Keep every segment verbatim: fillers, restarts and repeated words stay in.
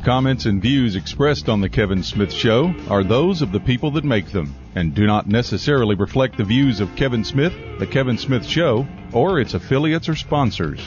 comments, and views expressed on The Kevin Smith Show are those of the people that make them and do not necessarily reflect the views of Kevin Smith, The Kevin Smith Show, or its affiliates or sponsors.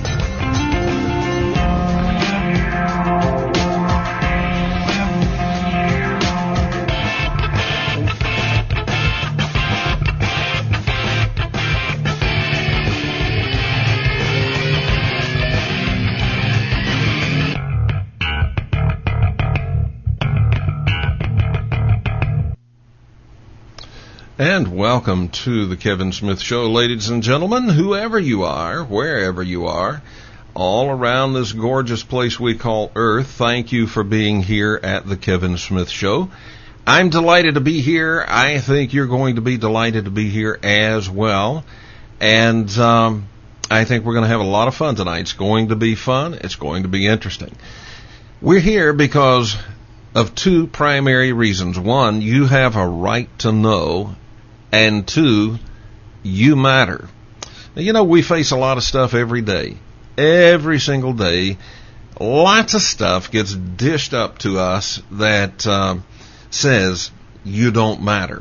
And welcome to the Kevin Smith Show, ladies and gentlemen, whoever you are, wherever you are, all around this gorgeous place we call Earth. Thank you for being here at the Kevin Smith Show. I'm delighted to be here. I think you're going to be delighted to be here as well. And um, I think we're going to have a lot of fun tonight. It's going to be fun. It's going to be interesting. We're here because of two primary reasons. One, you have a right to know. And two, you matter. Now, you know, we face a lot of stuff every day. Every single day, lots of stuff gets dished up to us that uh, says you don't matter.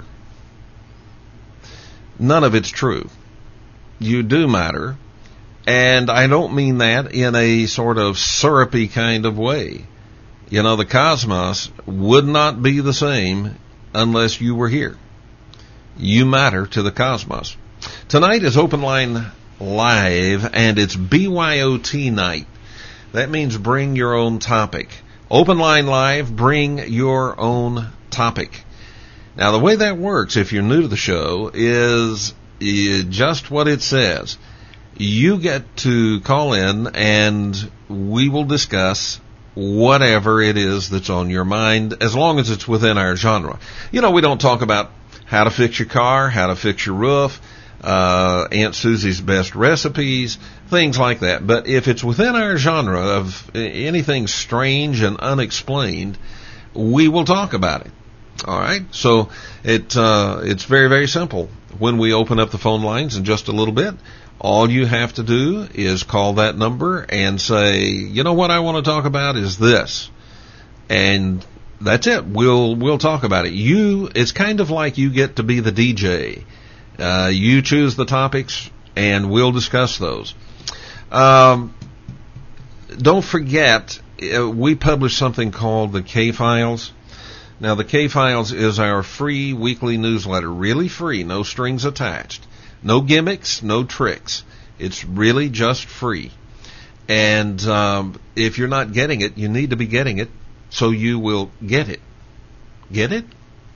None of it's true. You do matter. And I don't mean that in a sort of syrupy kind of way. You know, the cosmos would not be the same unless you were here. You matter to the cosmos. Tonight is Open Line Live, and it's B Y O T night. That means bring your own topic. Open Line Live, bring your own topic. Now, the way that works, if you're new to the show, is just what it says. You get to call in, and we will discuss whatever it is that's on your mind, as long as it's within our genre. You know, we don't talk about how to fix your car, how to fix your roof, uh, Aunt Susie's best recipes, things like that. But if it's within our genre of anything strange and unexplained, we will talk about it. All right? So it uh, it's very, very simple. When we open up the phone lines in just a little bit, all you have to do is call that number and say, you know what I want to talk about is this. And that's it. We'll we'll talk about it. You, it's kind of like you get to be the D J. Uh, you choose the topics, and we'll discuss those. Um, don't forget, uh, we publish something called the K-Files. Now, the K-Files is our free weekly newsletter, really free, no strings attached, no gimmicks, no tricks. It's really just free. And um, if you're not getting it, you need to be getting it. So you will get it. Get it?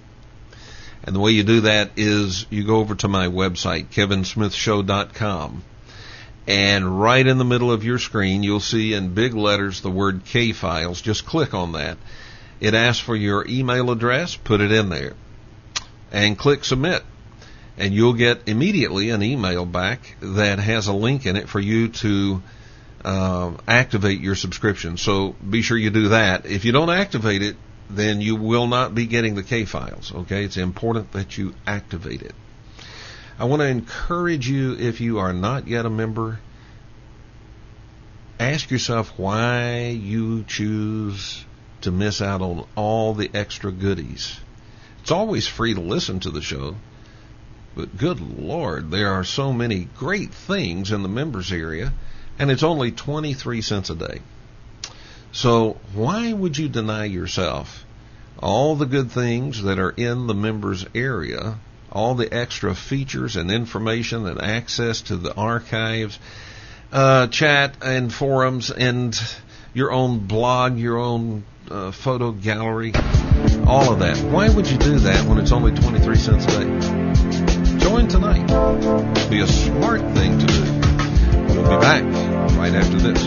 And the way you do that is you go over to my website, kevin smith show dot com. And right in the middle of your screen, you'll see in big letters the word K-Files. Just click on that. It asks for your email address. Put it in there. And click Submit. And you'll get immediately an email back that has a link in it for you to Uh, activate your subscription. So be sure you do that. If you don't activate it, then you will not be getting the K-Files, okay? It's important that you activate it. I want to encourage you, if you are not yet a member, ask yourself why you choose to miss out on all the extra goodies. It's always free to listen to the show, but good Lord, there are so many great things in the members area. And it's only twenty-three cents a day. So why would you deny yourself all the good things that are in the members area, all the extra features and information and access to the archives, uh, chat and forums and your own blog, your own uh, photo gallery, all of that? Why would you do that when it's only twenty-three cents a day? Join tonight. It'd be a smart thing to do. We'll be back right after this.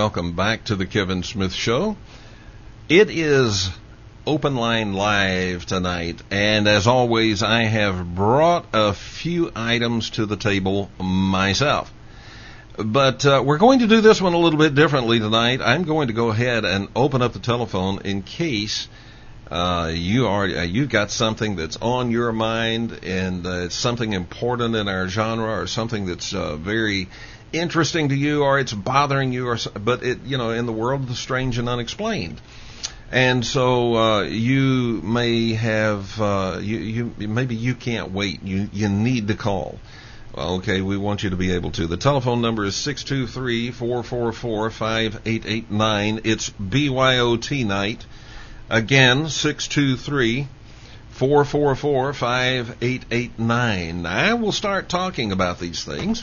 welcome back to the Kevin Smith Show. It is Open Line Live tonight, and as always, I have brought a few items to the table myself. But uh, we're going to do this one a little bit differently tonight. I'm going to go ahead and open up the telephone in case uh, you are uh, you've got something that's on your mind, and uh, it's something important in our genre, or something that's uh, very interesting to you, or it's bothering you, or but it you know in the world of the strange and unexplained. And so uh, you may have uh, you, you maybe you can't wait. You you need to call. Okay, we want you to be able to. The telephone number is six two three, four four four, five eight eight nine. It's B Y O T night. Again, six two three, four four four, five eight eight nine. I will start talking about these things,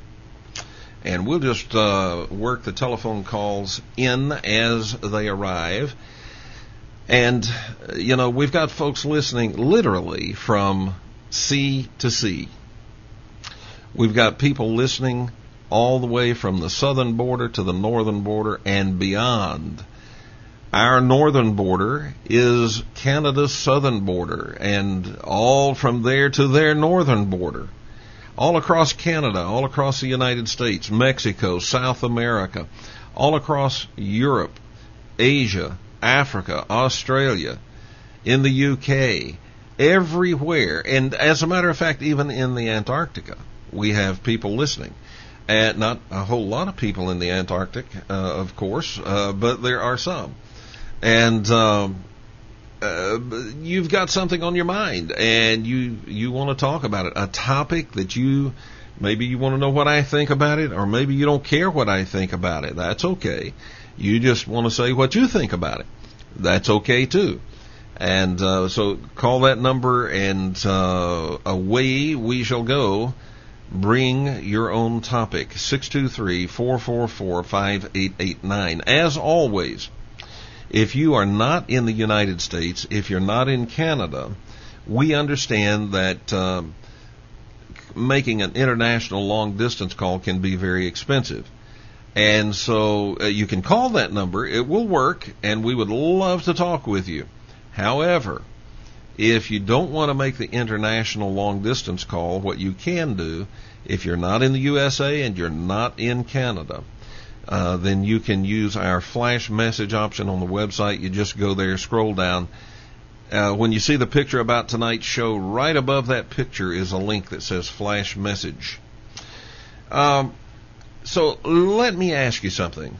and we'll just uh, work the telephone calls in as they arrive. And, you know, we've got folks listening literally from sea to sea. We've got people listening all the way from the southern border to the northern border and beyond. Our northern border is Canada's southern border, and all from there to their northern border. All across Canada, all across the United States, Mexico, South America, all across Europe, Asia, Africa, Australia, in the U K, everywhere. And as a matter of fact, even in the Antarctica, we have people listening. And not a whole lot of people in the Antarctic, uh, of course, uh, but there are some. And um, uh, you've got something on your mind, and you you want to talk about it, a topic that you, maybe you want to know what I think about it, or maybe you don't care what I think about it. That's okay. You just want to say what you think about it. That's okay, too. And uh, so call that number, and uh, away we shall go. Bring your own topic, six two three, four four four, five eight eight nine. As always, if you are not in the United States, if you're not in Canada, we understand that uh, making an international long-distance call can be very expensive. And so uh, you can call that number. It will work, and we would love to talk with you. However, if you don't want to make the international long-distance call, what you can do, if you're not in the U S A and you're not in Canada, uh, then you can use our flash message option on the website. You just go there, scroll down. Uh, when you see the picture about tonight's show, right above that picture is a link that says flash message. Um, so let me ask you something.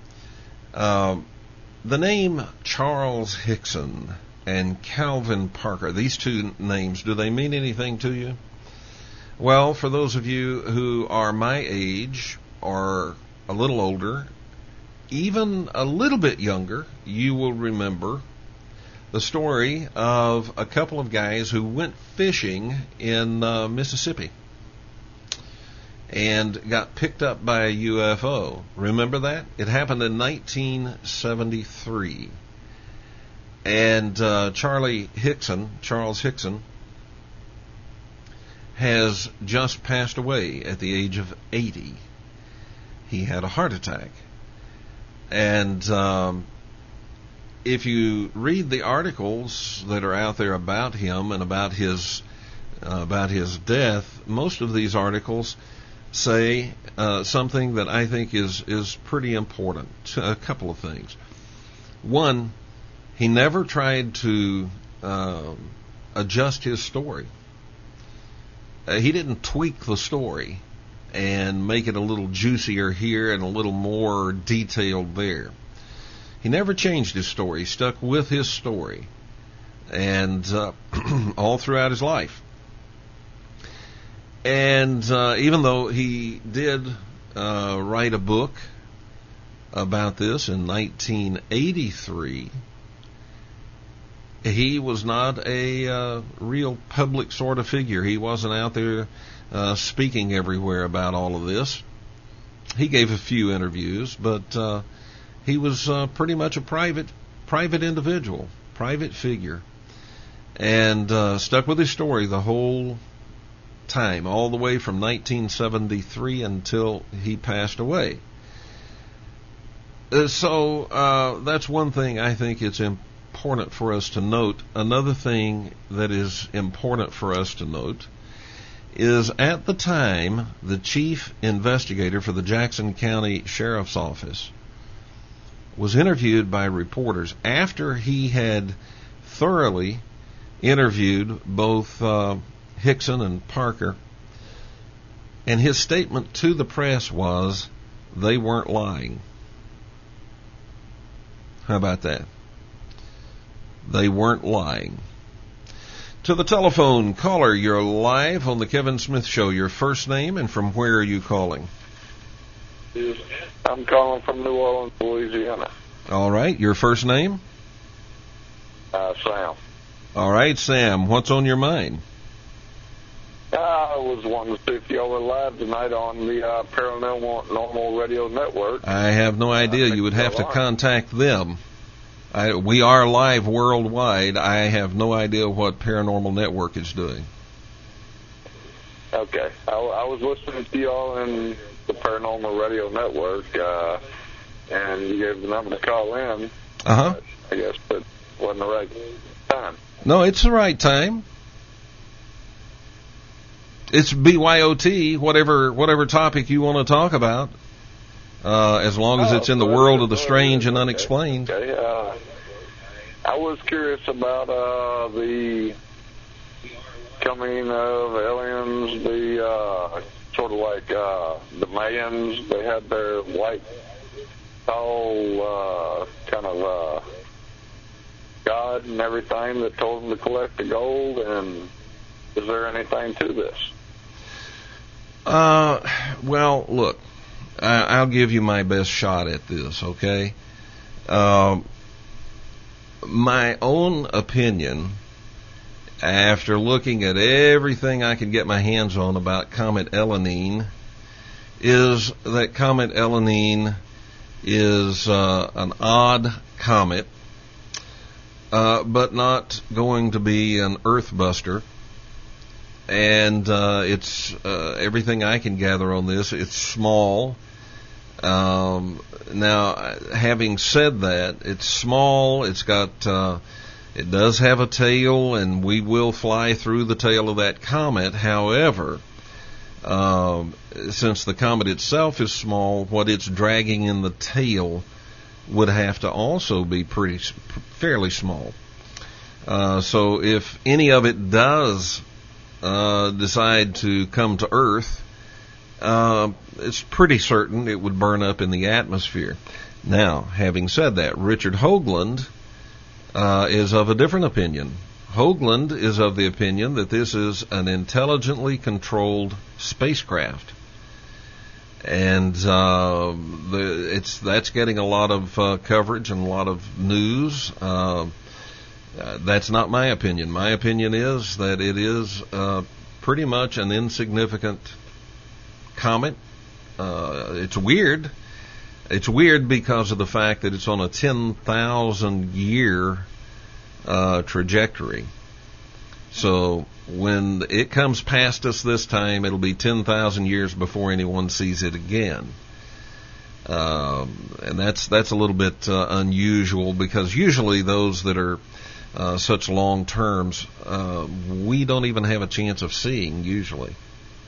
Uh, the name Charles Hickson and Calvin Parker, these two names, do they mean anything to you? Well, for those of you who are my age or a little older, even a little bit younger, you will remember the story of a couple of guys who went fishing in uh, Mississippi and got picked up by a U F O. Remember that? It happened in nineteen seventy-three. And uh, Charlie Hickson, Charles Hickson, has just passed away at the age of eighty. He had a heart attack. And um, if you read the articles that are out there about him and about his uh, about his death, most of these articles say uh, something that I think is is pretty important. A couple of things. One, he never tried to uh, adjust his story. Uh, he didn't tweak the story and make it a little juicier here and a little more detailed there. He never changed his story. He stuck with his story, and uh, all throughout his life. And uh, even though he did uh, write a book about this in nineteen eighty-three, he was not a uh, real public sort of figure. He wasn't out there uh, speaking everywhere about all of this. He gave a few interviews, but uh, he was uh, pretty much a private private individual, private figure, and uh, stuck with his story the whole time, all the way from nineteen seventy-three until he passed away. Uh, so uh, that's one thing I think it's important for us to note. Another thing that is important for us to note is at the time the chief investigator for the Jackson County Sheriff's Office was interviewed by reporters after he had thoroughly interviewed both uh, Hickson and Parker, and his statement to the press was they weren't lying. How about that? They weren't lying. To the telephone, caller, you're live on the Kevin Smith Show. Your first name and from where are you calling? I'm calling from New Orleans, Louisiana. All right, your first name? Uh, Sam. All right, Sam, what's on your mind? I was wanting to see if y'all were live tonight on the uh, Paranormal Normal Radio Network. I have no idea. You would have to contact them. I, we are live worldwide. I have no idea what Paranormal Network is doing. Okay. I, I was listening to y'all in the Paranormal Radio Network, uh, and you gave the number to call in. Uh-huh. I guess it wasn't the right time. No, it's the right time. It's B Y O T, whatever whatever topic you want to talk about, uh, as long as oh, it's in the well, world of the well, strange and okay. unexplained. Okay. Uh, I was curious about uh, the coming of aliens, the uh, sort of like uh, the Mayans. They had their white, tall uh, kind of uh, god and everything that told them to collect the gold. And is there anything to this? Uh, well, look, I, I'll give you my best shot at this, okay? Um, my own opinion, after looking at everything I could get my hands on about Comet Elenin, is that Comet Elenin is uh, an odd comet, uh, but not going to be an earthbuster. And uh, it's uh, everything I can gather on this. It's small. Um, now, having said that, it's small. It's got. Uh, it does have a tail, and we will fly through the tail of that comet. However, um, since the comet itself is small, what it's dragging in the tail would have to also be pretty fairly small. Uh, so, if any of it does Uh, decide to come to Earth, uh, it's pretty certain it would burn up in the atmosphere. Now, having said that, Richard Hoagland uh, is of a different opinion. Hoagland is of the opinion that this is an intelligently controlled spacecraft, and uh, the, it's that's getting a lot of uh, coverage and a lot of news. Uh, Uh, that's not my opinion. My opinion is that it is uh, pretty much an insignificant comet. Uh, it's weird. It's weird because of the fact that it's on a ten thousand year uh, trajectory. So when it comes past us this time, it'll be ten thousand years before anyone sees it again. Um, and that's that's a little bit uh, unusual, because usually those that are Uh, such long terms, uh, we don't even have a chance of seeing, usually.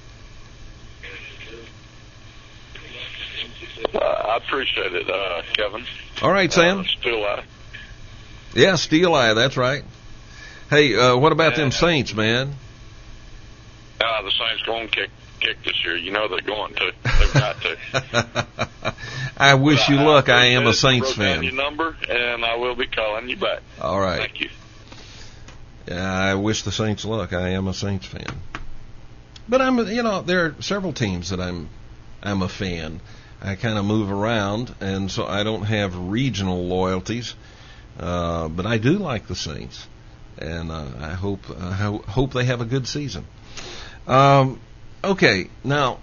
Uh, I appreciate it, uh, Kevin. All right, Sam. Uh, Steel Eye. Yeah, Steel Eye, that's right. Hey, uh, what about them Saints, man? Uh, the Saints going to kick, kick this year. You know they're going to. They've got to. I wish but you I, luck. I, I am a Saints fan. fan. Your number, and I will be calling you back. All right. Thank you. Yeah, I wish the Saints luck. I am a Saints fan. But I'm, you know, there are several teams that I'm, I'm a fan. I kind of move around, and so I don't have regional loyalties. Uh, but I do like the Saints, and uh, I hope uh, I hope they have a good season. Um, okay, now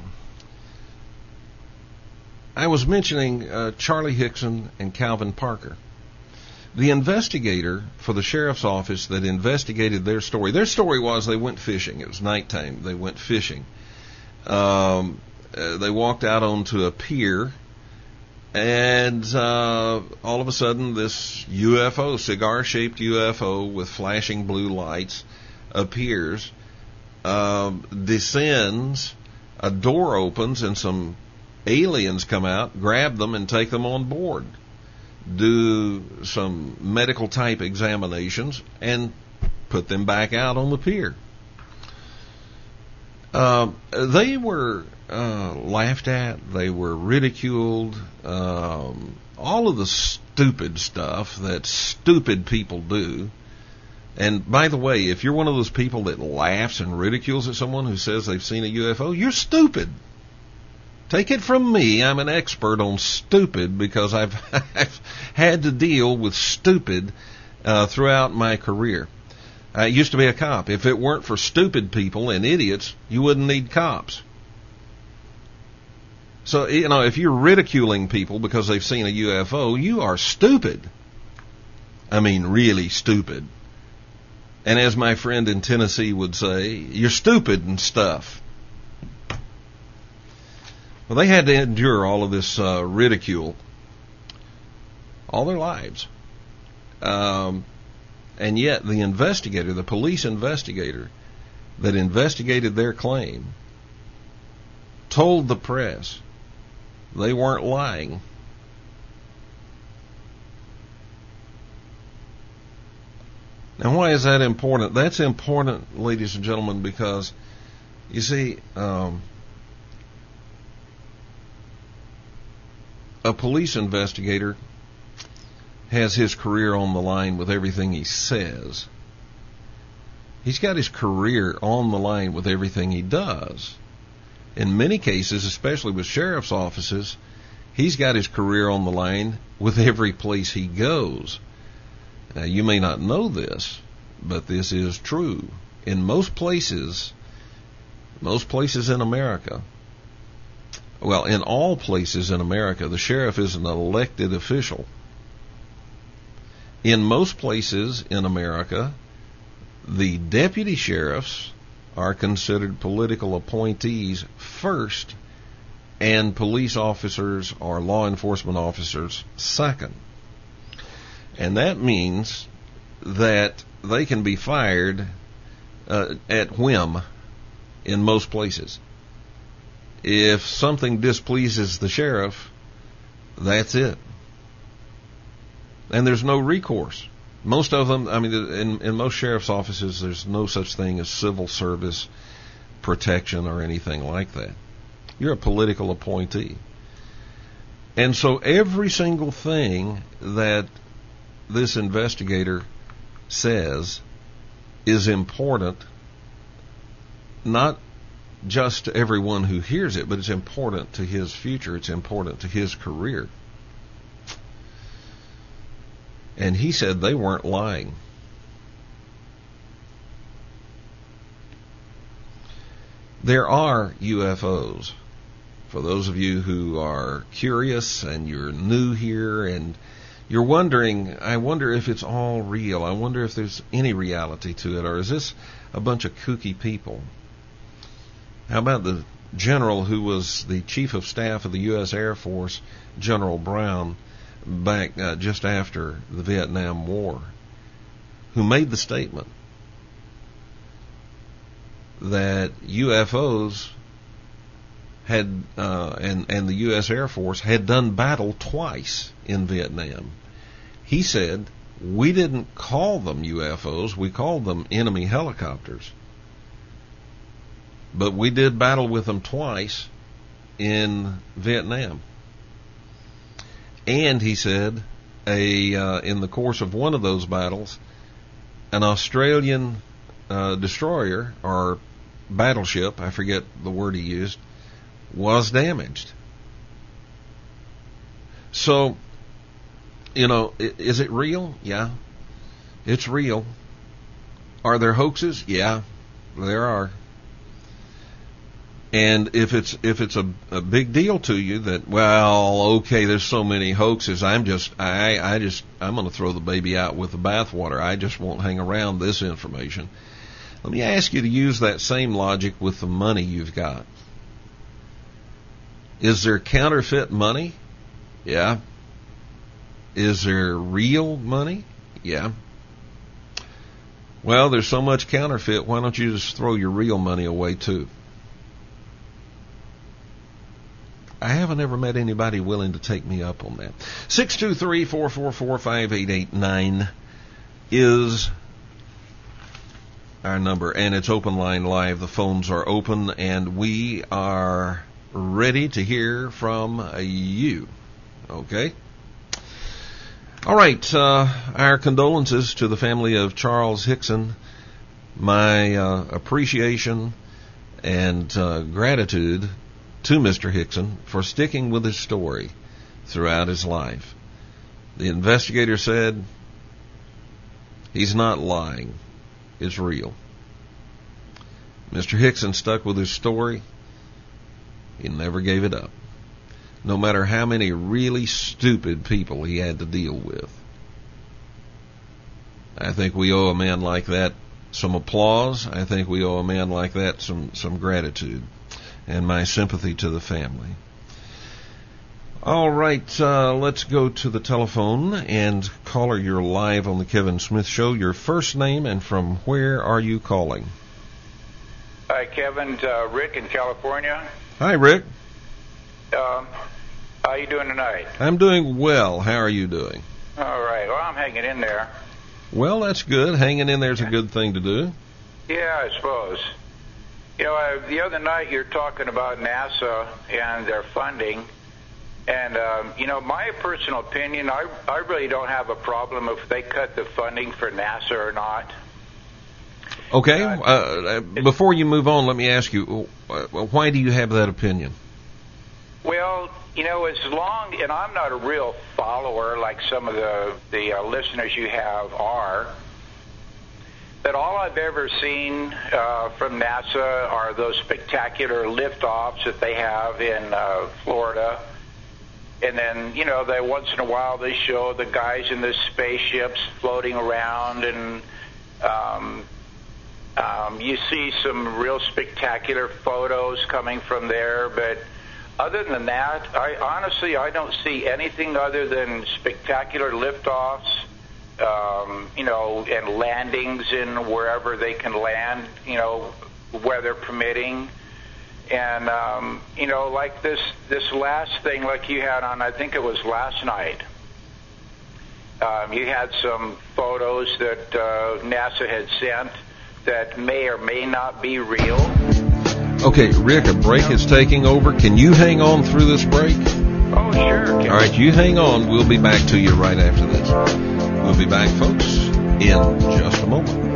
I was mentioning uh, Charlie Hickson and Calvin Parker. The investigator for the sheriff's office that investigated their story, their story was they went fishing. It was nighttime. They went fishing. Um, uh, they walked out onto a pier, And uh, all of a sudden, this U F O, cigar-shaped U F O with flashing blue lights, appears, uh, descends, a door opens, and some aliens come out, grab them, and take them on board, do some medical-type examinations, and put them back out on the pier. Uh, they were uh, laughed at, they were ridiculed, um, all of the stupid stuff that stupid people do. And by the way, if you're one of those people that laughs and ridicules at someone who says they've seen a U F O, you're stupid. Take it from me, I'm an expert on stupid because I've, I've had to deal with stupid uh, throughout my career. I used to be a cop. If it weren't for stupid people and idiots, you wouldn't need cops. So, you know, if you're ridiculing people because they've seen a U F O, you are stupid. I mean, really stupid. And as my friend in Tennessee would say, you're stupid and stuff. Well, they had to endure all of this uh, ridicule all their lives. Um... And yet the investigator, the police investigator that investigated their claim, told the press they weren't lying. Now, why is that important? That's important, ladies and gentlemen, because, you see, um, a police investigator has his career on the line with everything he says. He's got his career on the line with everything he does. In many cases, especially with sheriff's offices, he's got his career on the line with every place he goes. Now, you may not know this, but this is true. In most places, most places in America, well, in all places in America, the sheriff is an elected official. In most places in America, the deputy sheriffs are considered political appointees first, and police officers or law enforcement officers second. And that means that they can be fired uh, at whim in most places. If something displeases the sheriff, that's it. And there's no recourse. Most of them, I mean, in, in most sheriff's offices, there's no such thing as civil service protection or anything like that. You're a political appointee. And so every single thing that this investigator says is important, not just to everyone who hears it, but it's important to his future. It's important to his career. And he said they weren't lying. There are U F Os. For those of you who are curious and you're new here and you're wondering, I wonder if it's all real. I wonder if there's any reality to it, or is this a bunch of kooky people? How about the general who was the chief of staff of the U S Air Force, General Brown, back uh, just after the Vietnam War, who made the statement that U F Os had uh, and and the U S Air Force had done battle twice in Vietnam. He said, we didn't call them U F Os, we called them enemy helicopters, but we did battle with them twice in Vietnam. And he said, a uh, in the course of one of those battles, an Australian uh, destroyer or battleship, I forget the word he used, was damaged. So, you know, is it real? Yeah, it's real. Are there hoaxes? Yeah, there are. And if it's if it's a, a big deal to you that, well, okay, there's so many hoaxes, I'm just I I just I'm going to throw the baby out with the bathwater. I just won't hang around this information. Let me ask you to use that same logic with the money you've got. Is there counterfeit money Yeah. Is there real money? Yeah. Well, there's so much counterfeit, why don't you just throw your real money away too? I haven't ever met anybody willing to take me up on that. six two three, four four four, five eight eight nine is our number, and it's Open Line Live. The phones are open, and we are ready to hear from you. Okay? All right. Uh, our condolences to the family of Charles Hickson. My uh, appreciation and uh, gratitude to Mister Hickson for sticking with his story throughout his life. The investigator said he's not lying. It's real. Mister Hickson stuck with his story. He never gave it up, no matter how many really stupid people he had to deal with. I think we owe a man like that some applause. I think we owe a man like that some, some gratitude. And my sympathy to the family. All right, uh, let's go to the telephone. And caller, you're live on the Kevin Smith Show. Your first name and from where are you calling? Hi, Kevin. Uh, Rick in California. Hi, Rick. Um, how you doing tonight? I'm doing well. How are you doing? All right. Well, I'm hanging in there. Well, that's good. Hanging in there is a good thing to do. Yeah, I suppose. You know, uh, the other night you're talking about NASA and their funding, and, um, you know, my personal opinion, I, I really don't have a problem if they cut the funding for NASA or not. Okay. Uh, uh, before you move on, let me ask you, uh, why do you have that opinion? Well, you know, as long, and I'm not a real follower like some of the, the uh, listeners you have are, but all I've ever seen uh, from NASA are those spectacular liftoffs that they have in uh, Florida. And then, you know, they once in a while they show the guys in the spaceships floating around, and um, um, you see some real spectacular photos coming from there. But other than that, I honestly, I don't see anything other than spectacular liftoffs. Um, you know, and landings in wherever they can land, you know, weather permitting. And, um, you know, like this, this last thing like you had on, I think it was last night, um, you had some photos that uh, NASA had sent that may or may not be real. Okay, Rick, a break is taking over. Can you hang on through this break? Oh, sure. All right, you hang on. We'll be back to you right after this. We'll be back, folks, in just a moment.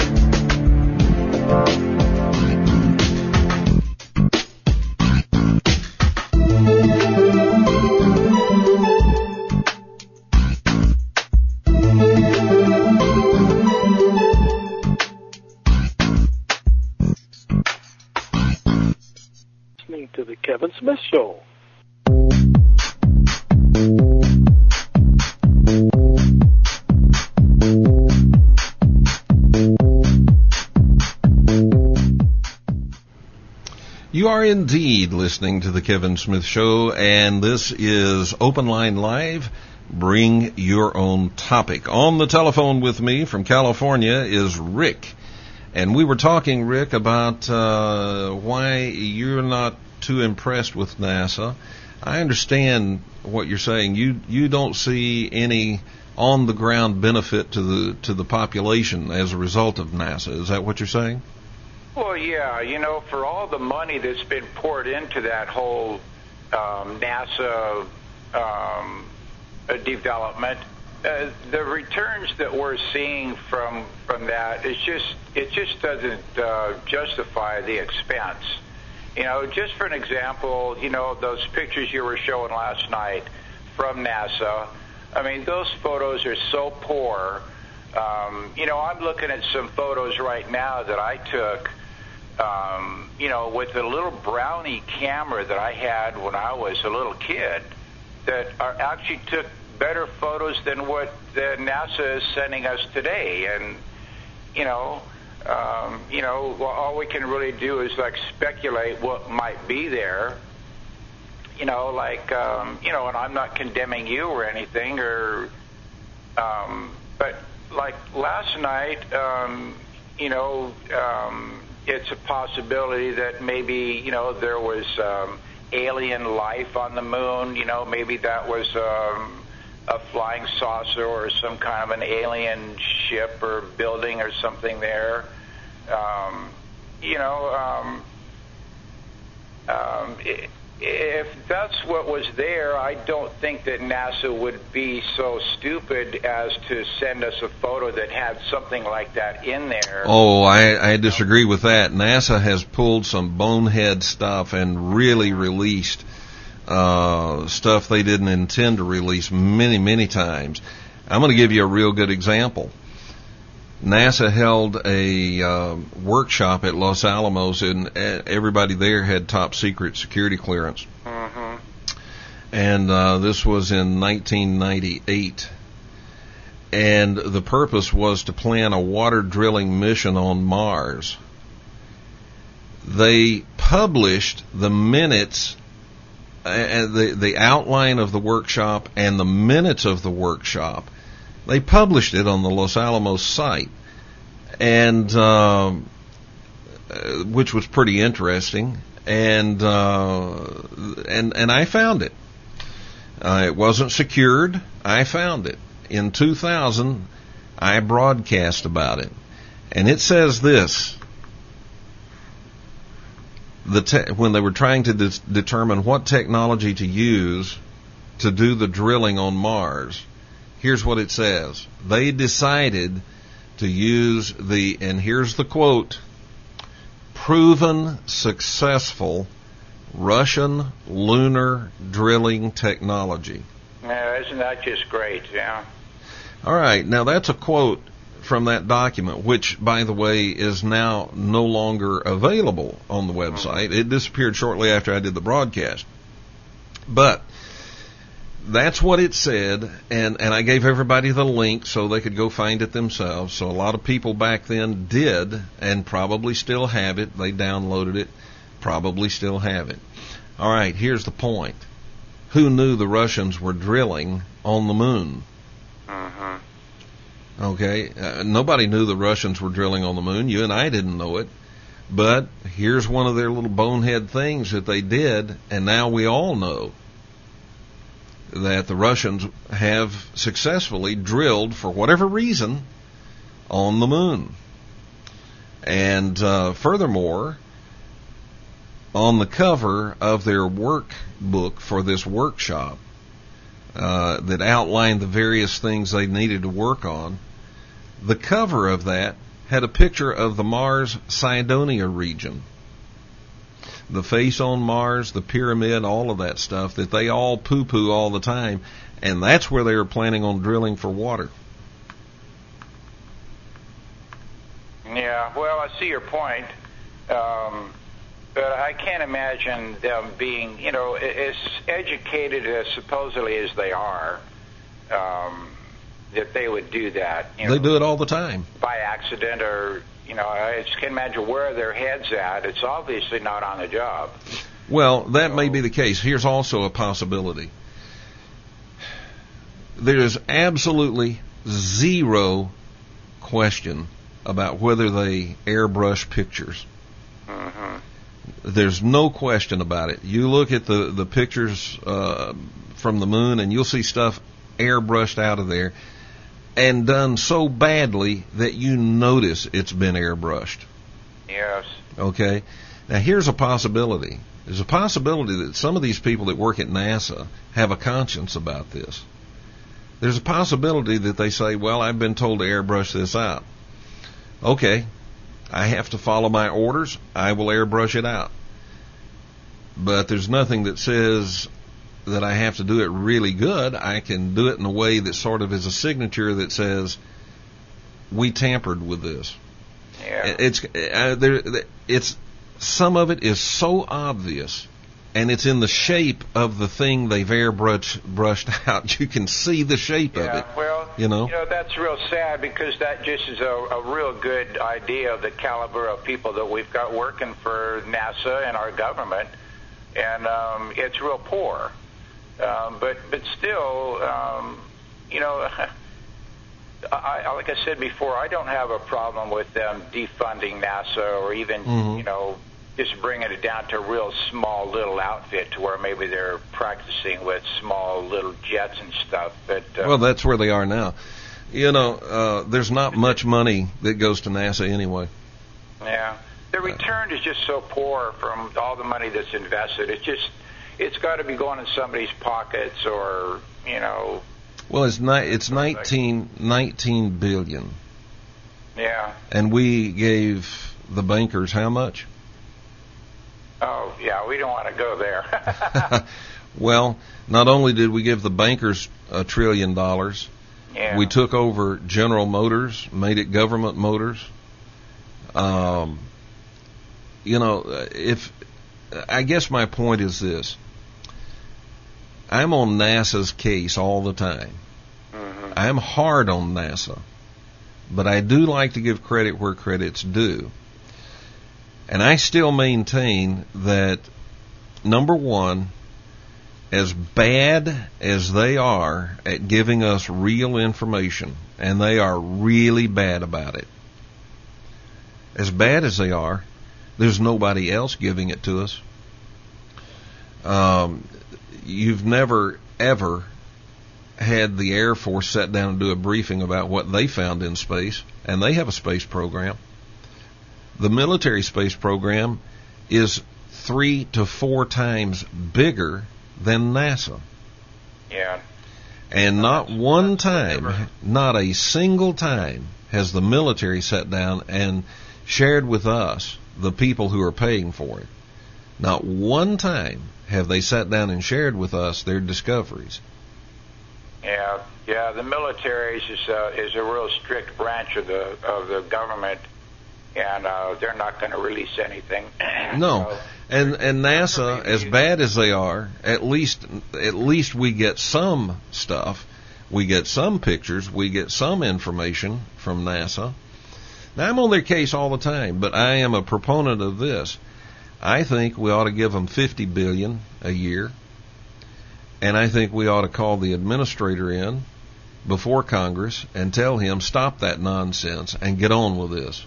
Listening to the Kevin Smith Show. You are indeed listening to the Kevin Smith Show, and this is Open Line Live. Bring your own topic. On the telephone with me from California is Rick. And we were talking, Rick, about uh, why you're not too impressed with NASA. I understand what you're saying. You you don't see any on-the-ground benefit to the to the population as a result of NASA. Is that what you're saying? Well, yeah, you know, for all the money that's been poured into that whole um, NASA um, uh, development, uh, the returns that we're seeing from from that is just it just doesn't uh, justify the expense. You know, just for an example, you know, those pictures you were showing last night from NASA. I mean, those photos are so poor. Um, you know, I'm looking at some photos right now that I took. Um, you know, with a little Brownie camera that I had when I was a little kid, that are actually took better photos than what the NASA is sending us today. And, you know, um, you know, well, all we can really do is like speculate what might be there. you know, like, um, you know, and I'm not condemning you or anything, or, um, but like last night, um, you know, um, it's a possibility that maybe, you know, there was um, alien life on the moon. You know, maybe that was um, a flying saucer or some kind of an alien ship or building or something there. Um, you know, um, um, it, if that's what was there, I don't think that NASA would be so stupid as to send us a photo that had something like that in there. Oh, I, I disagree with that. NASA has pulled some bonehead stuff and really released uh, stuff they didn't intend to release many, many times. I'm going to give you a real good example. NASA held a uh, workshop at Los Alamos, and everybody there had top secret security clearance. Mm-hmm. And uh, this was in nineteen ninety-eight. And the purpose was to plan a water drilling mission on Mars. They published the minutes, uh, the, the outline of the workshop and the minutes of the workshop. They published it on the Los Alamos site, and uh, which was pretty interesting. And uh, and and I found it. Uh, it wasn't secured. I found it in two thousand. I broadcast about it, and it says this: the te- when they were trying to de- determine what technology to use to do the drilling on Mars. Here's what it says. They decided to use the, and here's the quote, proven successful Russian lunar drilling technology. Yeah, isn't that just great? Yeah. All right. Now that's a quote from that document, which, by the way, is now no longer available on the website. It disappeared shortly after I did the broadcast. But that's what it said, and, and I gave everybody the link so they could go find it themselves. So a lot of people back then did, and probably still have it. They downloaded it, probably still have it. All right, here's the point. Who knew the Russians were drilling on the moon? Mm-hmm. Okay, uh, nobody knew the Russians were drilling on the moon. You and I didn't know it. But here's one of their little bonehead things that they did, and now we all know that the Russians have successfully drilled, for whatever reason, on the moon. And uh, furthermore, on the cover of their workbook for this workshop uh, that outlined the various things they needed to work on, the cover of that had a picture of the Mars Cydonia region. The face on Mars, the pyramid, all of that stuff that they all poo-poo all the time, and that's where they were planning on drilling for water. Yeah, well, I see your point, um, but I can't imagine them being, you know, as educated as supposedly as they are, um, that they would do that. You know, they do it all the time. By accident or... You know, I just can't imagine where their head's at. It's obviously not on the job. Well, that may be the case. Here's also a possibility. There is absolutely zero question about whether they airbrush pictures. Mm-hmm. There's no question about it. You look at the, the pictures uh, from the moon, and you'll see stuff airbrushed out of there, and done so badly that you notice it's been airbrushed. Yes. Okay? Now, here's a possibility. There's a possibility that some of these people that work at NASA have a conscience about this. There's a possibility that they say, well, I've been told to airbrush this out. Okay, I have to follow my orders. I will airbrush it out. But there's nothing that says that I have to do it really good. I can do it in a way that sort of is a signature that says we tampered with this. Yeah. It's uh, there. It's some of it is so obvious, and it's in the shape of the thing they've airbrushed brushed out. You can see the shape yeah, of it. Well, you know, you know that's real sad because that just is a, a real good idea of the caliber of people that we've got working for NASA and our government. and um, it's real poor. Um, but but still, um, you know, I, like I said before, I don't have a problem with them defunding NASA or even, mm-hmm. you know, just bringing it down to a real small little outfit to where maybe they're practicing with small little jets and stuff. But uh, well, that's where they are now. You know, uh, there's not much money that goes to NASA anyway. Yeah. The return is just so poor from all the money that's invested. It's just, it's got to be going in somebody's pockets or, you know. Well, it's ni- it's nineteen, nineteen billion. Yeah. And we gave the bankers how much? Oh, yeah, we don't want to go there. Well, not only did we give the bankers a trillion dollars, yeah. we took over General Motors, made it government motors. Um, you know, if I guess my point is this. I'm on NASA's case all the time. Mm-hmm. I'm hard on NASA, but I do like to give credit where credit's due. And I still maintain that, number one, as bad as they are at giving us real information, and they are really bad about it, as bad as they are, there's nobody else giving it to us. Um, you've never, ever had the Air Force sit down and do a briefing about what they found in space, and they have a space program. The military space program is three to four times bigger than NASA. Yeah. And not one time, not a single time, has the military sat down and shared with us, the people who are paying for it. Not one time have they sat down and shared with us their discoveries. Yeah, yeah. The military is uh, is a real strict branch of the of the government, and uh, they're not going to release anything. No, so, and and NASA, as bad as they are, at least at least we get some stuff, we get some pictures, we get some information from NASA. Now I'm on their case all the time, but I am a proponent of this. I think we ought to give them fifty billion dollars a year, and I think we ought to call the administrator in before Congress and tell him stop that nonsense and get on with this.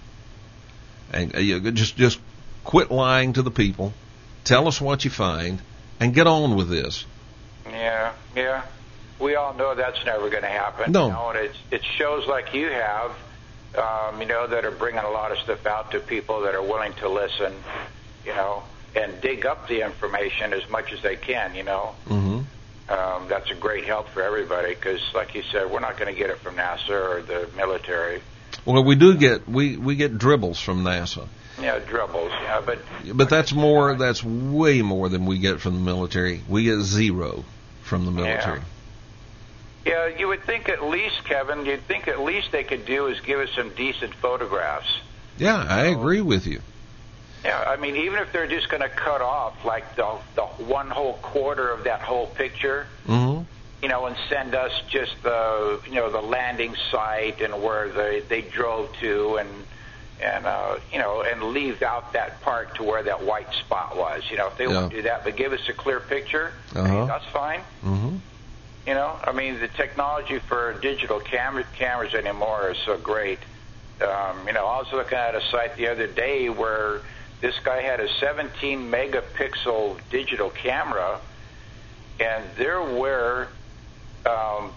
And uh, just just quit lying to the people. Tell us what you find and get on with this. Yeah, yeah. We all know that's never going to happen. No. You know, and it's it's shows like you have, um, you know, that are bringing a lot of stuff out to people that are willing to listen. You know, and dig up the information as much as they can, you know. Mm-hmm. Um, that's a great help for everybody because, like you said, we're not going to get it from NASA or the military. Well, we do get we, we get dribbles from NASA. Yeah, dribbles. Yeah, but but that's more. That's way more than we get from the military. We get zero from the military. Yeah. Yeah, you would think at least, Kevin. You'd think at least they could do is give us some decent photographs. Yeah, I agree with you. Yeah, I mean, even if they're just going to cut off like the the one whole quarter of that whole picture, mm-hmm. you know, and send us just the you know the landing site and where they they drove to, and and uh, you know, and leave out that part to where that white spot was. You know, if they yeah. want to do that, but give us a clear picture, uh-huh. I mean, that's fine. Mm-hmm. You know, I mean, the technology for digital camera, cameras anymore is so great. Um, you know, I was looking at a site the other day where this guy had a seventeen megapixel digital camera, and there were um,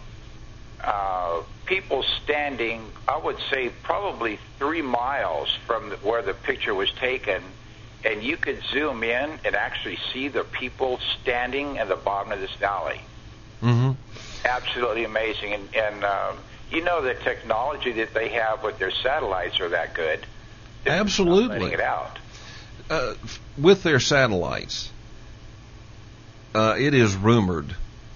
uh, people standing, I would say probably three miles from the, where the picture was taken, and you could zoom in and actually see the people standing at the bottom of this valley. Mm-hmm. Absolutely amazing. And, and um, you know the technology that they have with their satellites are that good. They're Absolutely. not letting it out. Uh, with their satellites, uh, it is rumored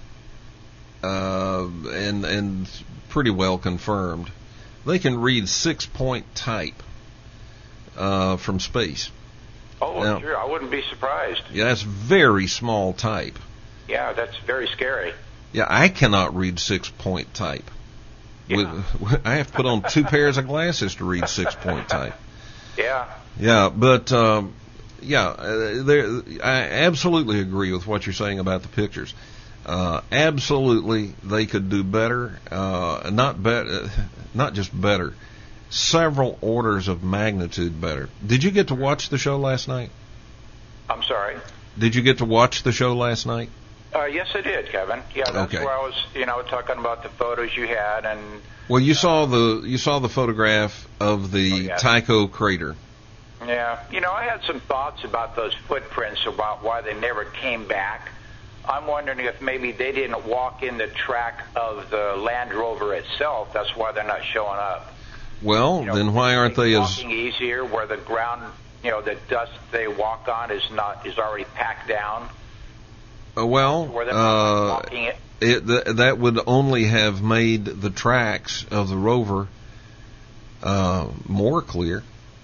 uh, and and pretty well confirmed, they can read six-point type uh, from space. Oh, now, sure. I wouldn't be surprised. Yeah, that's very small type. Yeah, that's very scary. Yeah, I cannot read six-point type. Yeah. With, I have to put on two pairs of glasses to read six-point type. Yeah. Yeah, but um, yeah, uh, there. I absolutely agree with what you're saying about the pictures. Uh, absolutely, they could do better. Uh, not better, not just better. Several orders of magnitude better. Did you get to watch the show last night? I'm sorry. Did you get to watch the show last night? Uh, yes, I did, Kevin. Yeah, that's Okay. where I was, you know, talking about the photos you had, and Well, you saw the you saw the photograph of the Oh, yes. Tycho crater. yeah, you know, I had some thoughts about those footprints, about why they never came back. I'm wondering if maybe they didn't walk in the track of the Land Rover itself. That's why they're not showing up. Well, You know, then why aren't they as walking easier where the ground, you know, the dust they walk on is not is already packed down? uh, well? Where they're not Uh, walking it. it th- that would only have made the tracks of the rover uh, more clear.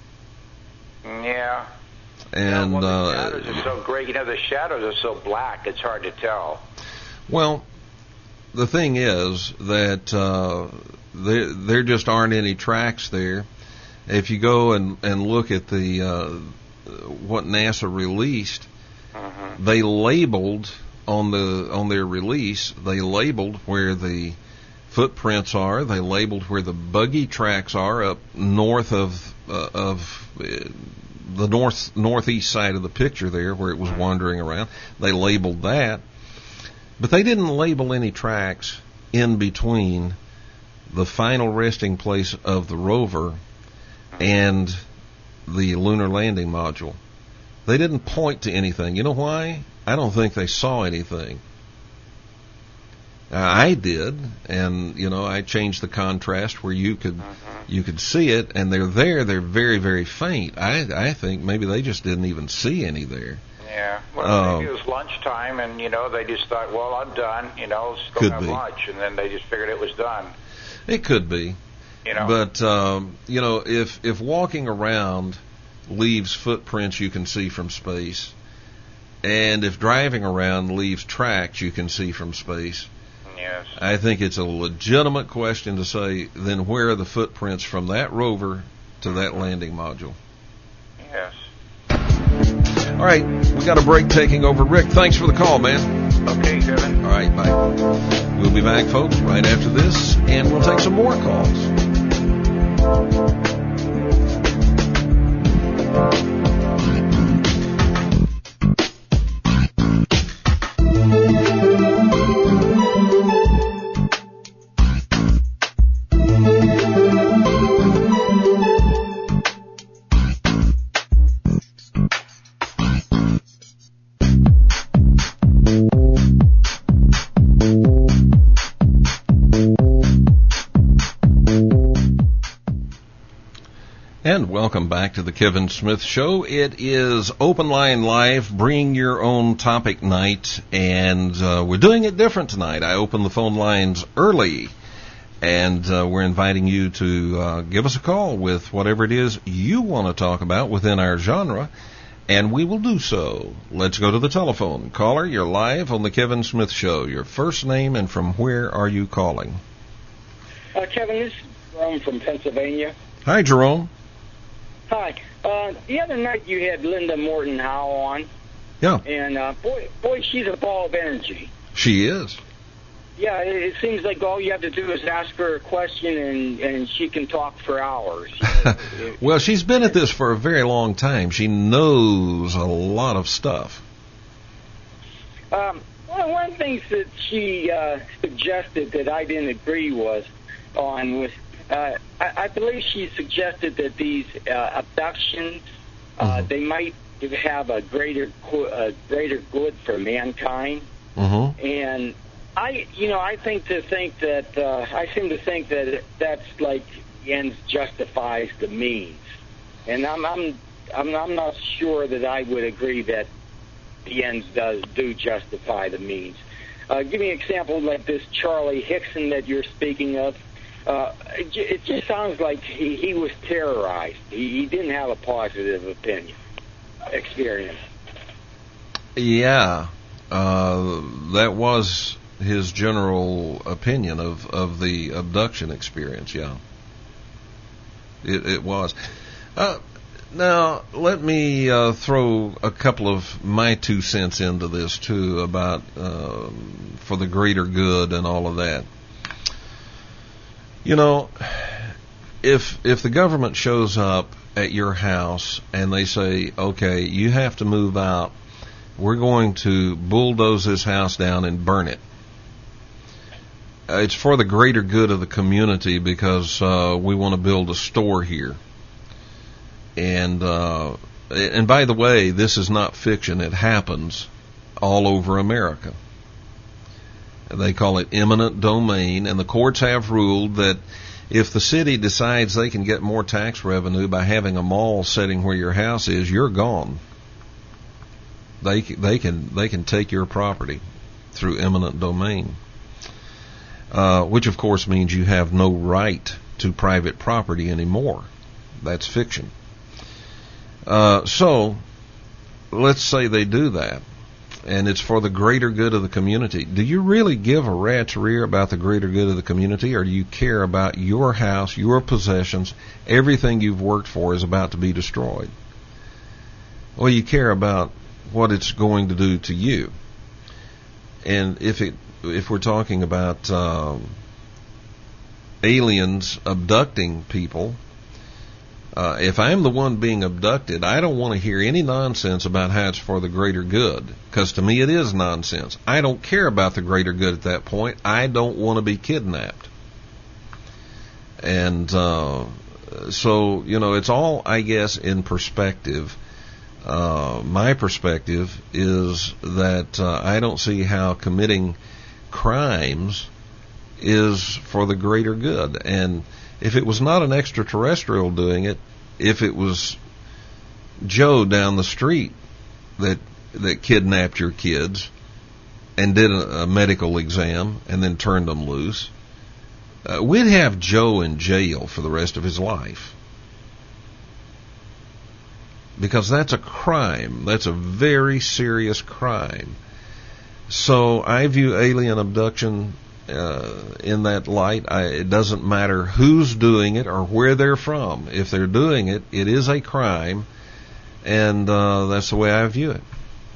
Yeah. And yeah, well, the uh, shadows are so great. You know, the shadows are so black, it's hard to tell. well, the thing is that uh, there there just aren't any tracks there. If you go and and look at the uh, what NASA released, Mm-hmm. they labeled on the on their release, they labeled where the footprints are. They labeled where the buggy tracks are up north of uh, of uh, the north northeast side of the picture there, where it was wandering around. They labeled that, but they didn't label any tracks in between the final resting place of the rover and the lunar landing module. They didn't point to anything. You know why? I don't think they saw anything. Uh, I did, and you know, I changed the contrast where you could Mm-hmm. you could see it, and they're there. They're very very faint. I I think maybe they just didn't even see any there. Yeah. Well, Oh. maybe it was lunchtime, and you know, they just thought, well, I'm done. You know, let's go Could have be. lunch, and then they just figured it was done. It could be, You know. but um, you know, if if walking around leaves footprints you can see from space, and if driving around leaves tracks you can see from space, Yes. I think it's a legitimate question to say, then where are the footprints from that rover to that landing module? Yes. All right, we got a break taking over. Rick, thanks for the call, man. Okay, Kevin. All right, bye. We'll be back, folks, right after this, and we'll take some more calls. And welcome back to the Kevin Smith Show. It is Open Line Live, bring your own topic night, and uh, we're doing it different tonight. I opened the phone lines early, and uh, we're inviting you to uh, give us a call with whatever it is you want to talk about within our genre, and we will do so. Let's go to the telephone. Caller, you're live on the Kevin Smith Show. Your first name and from where are you calling? Uh, Kevin, this is Jerome from Pennsylvania. Hi, Jerome. Hi. Uh, the other night you had Linda Morton Howe on, Yeah, and uh, boy, boy, she's a ball of energy. she is. Yeah, it, it seems like all you have to do is ask her a question, and, and she can talk for hours. You know, it- Well, she's been at this for a very long time. She knows a lot of stuff. um, one, one of the things that she uh, suggested that I didn't agree was on was uh, I, I believe she suggested that these uh, abductions uh, Mhm. they might have a greater co- a greater good for mankind. Mm-hmm. And I, you know, I think to think that uh, I seem to think that that's like the ends justifies the means, and I'm I'm I'm, I'm not sure that I would agree that the ends does do justify the means. Uh, give me an example like this Charlie Hickson that you're speaking of. Uh, it, ju- it just sounds like he, he was terrorized. He, he didn't have a positive opinion experience. Yeah, uh, that was his general opinion of, of the abduction experience, yeah. It, it was. Uh, Now, let me uh, throw a couple of my two cents into this, too, about uh, for the greater good and all of that. You know, if if the government shows up at your house and they say, okay, you have to move out, we're going to bulldoze this house down and burn it. Uh, it's for the greater good of the community because uh, we want to build a store here. And uh, and by the way, this is not fiction. It happens all over America. They call it eminent domain, and the courts have ruled that if the city decides they can get more tax revenue by having a mall sitting where your house is, you're gone. They they can they can take your property through eminent domain, uh, which of course means you have no right to private property anymore. That's fiction. Uh, so, let's say they do that, and it's for the greater good of the community. Do you really give a rat's rear about the greater good of the community, or do you care about your house, your possessions, everything you've worked for is about to be destroyed? Well, you care about what it's going to do to you. And if it, if we're talking about um, aliens abducting people, Uh, if I'm the one being abducted, I don't want to hear any nonsense about how it's for the greater good, because to me it is nonsense. I don't care about the greater good at that point. I don't want to be kidnapped. And uh, so, you know, it's all, I guess, in perspective. Uh, my perspective is that uh, I don't see how committing crimes is for the greater good. And if it was not an extraterrestrial doing it, if it was Joe down the street that that kidnapped your kids and did a, a medical exam and then turned them loose, uh, we'd have Joe in jail for the rest of his life. Because that's a crime. That's a very serious crime. So I view alien abduction Uh, in that light. I, it doesn't matter who's doing it or where they're from. If they're doing it, it is a crime, and uh, that's the way I view it.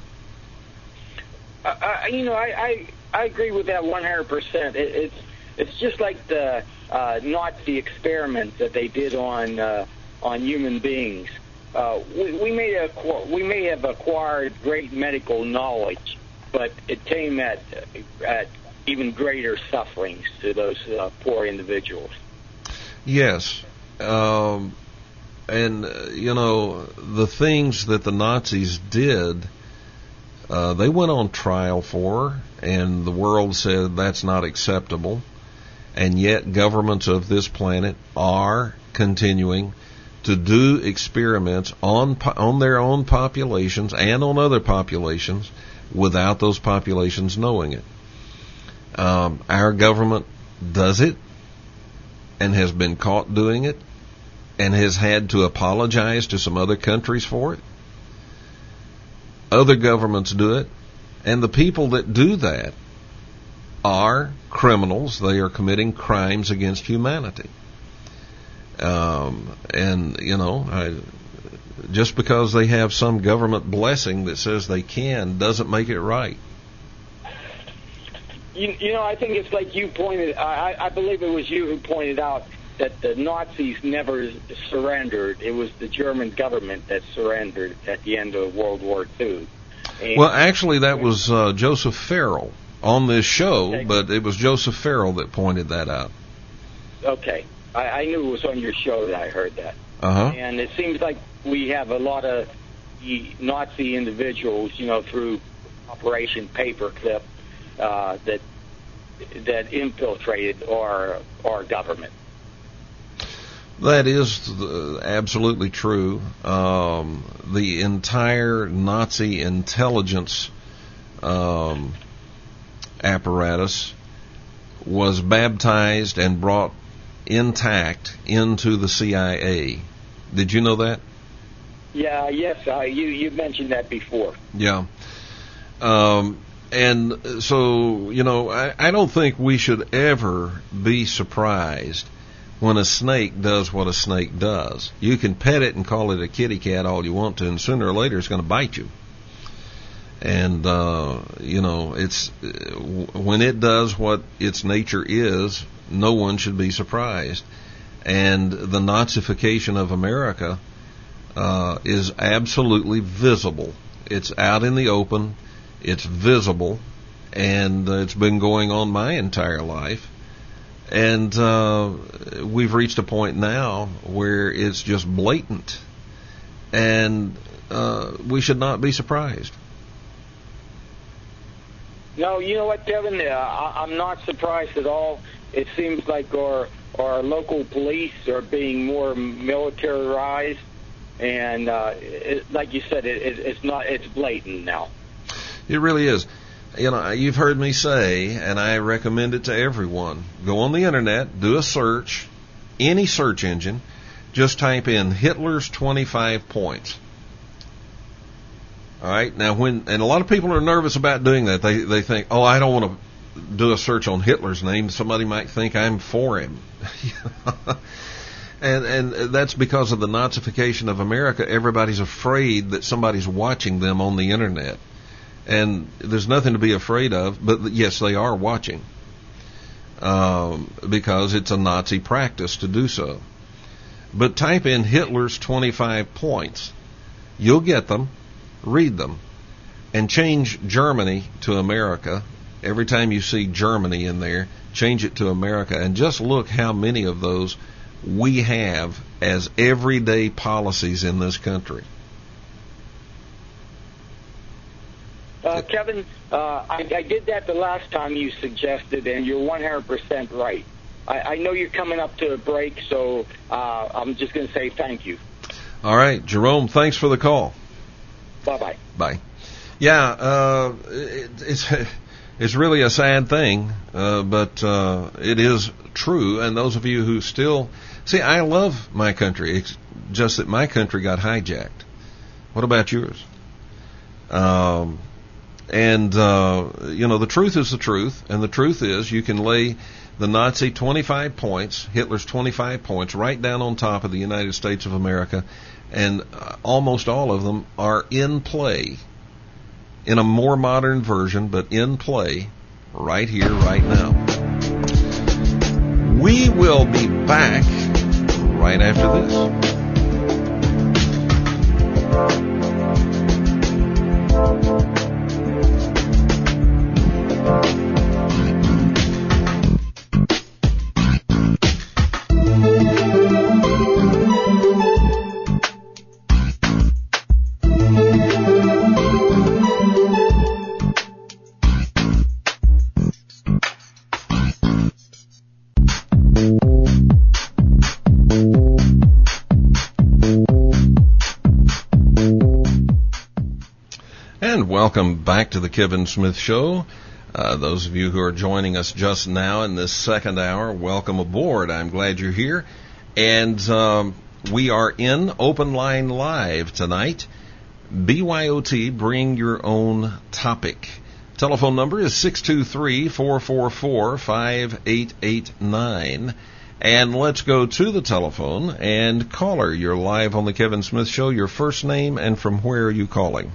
Uh, I, you know, I, I I agree with that one hundred percent. It, it's it's just like the uh, Nazi experiment that they did on uh, on human beings. Uh, we, we may acqu- we may have acquired great medical knowledge, but it came at at even greater sufferings to those uh, poor individuals. Yes. Um, and, uh, you know, the things that the Nazis did, uh, they went on trial for, and the world said that's not acceptable. And yet governments of this planet are continuing to do experiments on on their own populations and on other populations without those populations knowing it. Um, our government does it and has been caught doing it and has had to apologize to some other countries for it. Other governments do it, and the people that do that are criminals. They are committing crimes against humanity. Um, and, you know, I, just because they have some government blessing that says they can doesn't make it right. You, you know, I think it's like you pointed, I, I believe it was you who pointed out that the Nazis never surrendered. It was the German government that surrendered at the end of World War Two. And well, actually, that was uh, Joseph Farrell on this show, okay. But it was Joseph Farrell that pointed that out. Okay. I, I knew it was on your show that I heard that. Uh-huh. And it seems like we have a lot of Nazi individuals, you know, through Operation Paperclip, Uh, that that infiltrated our our government. That is the, absolutely true. Um, the entire Nazi intelligence um, apparatus was baptized and brought intact into the C I A. Did you know that? Yeah. Yes. Uh, you you mentioned that before. Yeah. Um, And so, you know, I, I don't think we should ever be surprised when a snake does what a snake does. You can pet it and call it a kitty cat all you want to, and sooner or later it's going to bite you. And, uh, you know, it's when it does what its nature is, no one should be surprised. And the Nazification of America uh, is absolutely visible. It's out in the open. It's visible. And uh, it's been going on my entire life. And uh, we've reached a point now where it's just blatant. And uh, we should not be surprised. No, you know what, Kevin? Uh, I, I'm not surprised at all. It seems like our our local police are being more militarized, and uh, it, like you said, it, it, it's not it's blatant now. It really is. You know, you've heard me say, and I recommend it to everyone. Go on the internet, do a search, any search engine, just type in Hitler's twenty-five points. All right. Now, when and a lot of people are nervous about doing that. They they think, oh, I don't want to do a search on Hitler's name. Somebody might think I'm for him. and and that's because of the Nazification of America. Everybody's afraid that somebody's watching them on the internet, and there's nothing to be afraid of. But yes, they are watching, um, because it's a Nazi practice to do so. But type in Hitler's twenty-five points. You'll get them. Read them, and change Germany to America. Every time you see Germany in there, change it to America, and just look how many of those we have as everyday policies in this country. Uh, Kevin, uh, I, I did that the last time you suggested, and you're one hundred percent right. I, I know you're coming up to a break, so uh, I'm just going to say thank you. All right, Jerome, thanks for the call. Bye-bye. Bye. Yeah, uh, it, it's it's really a sad thing, uh, but uh, it is true. And those of you who still... See, I love my country. It's just that my country got hijacked. What about yours? Um, and, uh, you know, the truth is the truth. And the truth is you can lay the Nazi twenty-five points, Hitler's twenty-five points, right down on top of the United States of America. And uh, almost all of them are in play, in a more modern version, but in play right here, right now. We will be back right after this. Welcome back to the Kevin Smith Show. Uh, those of you who are joining us just now in this second hour, welcome aboard. I'm glad you're here. And um, we are in Open Line Live tonight. B Y O T, bring your own topic. Telephone number is six two three, four four four, five eight eight nine. And let's go to the telephone. And caller, you're live on the Kevin Smith Show. Your first name and from where are you calling?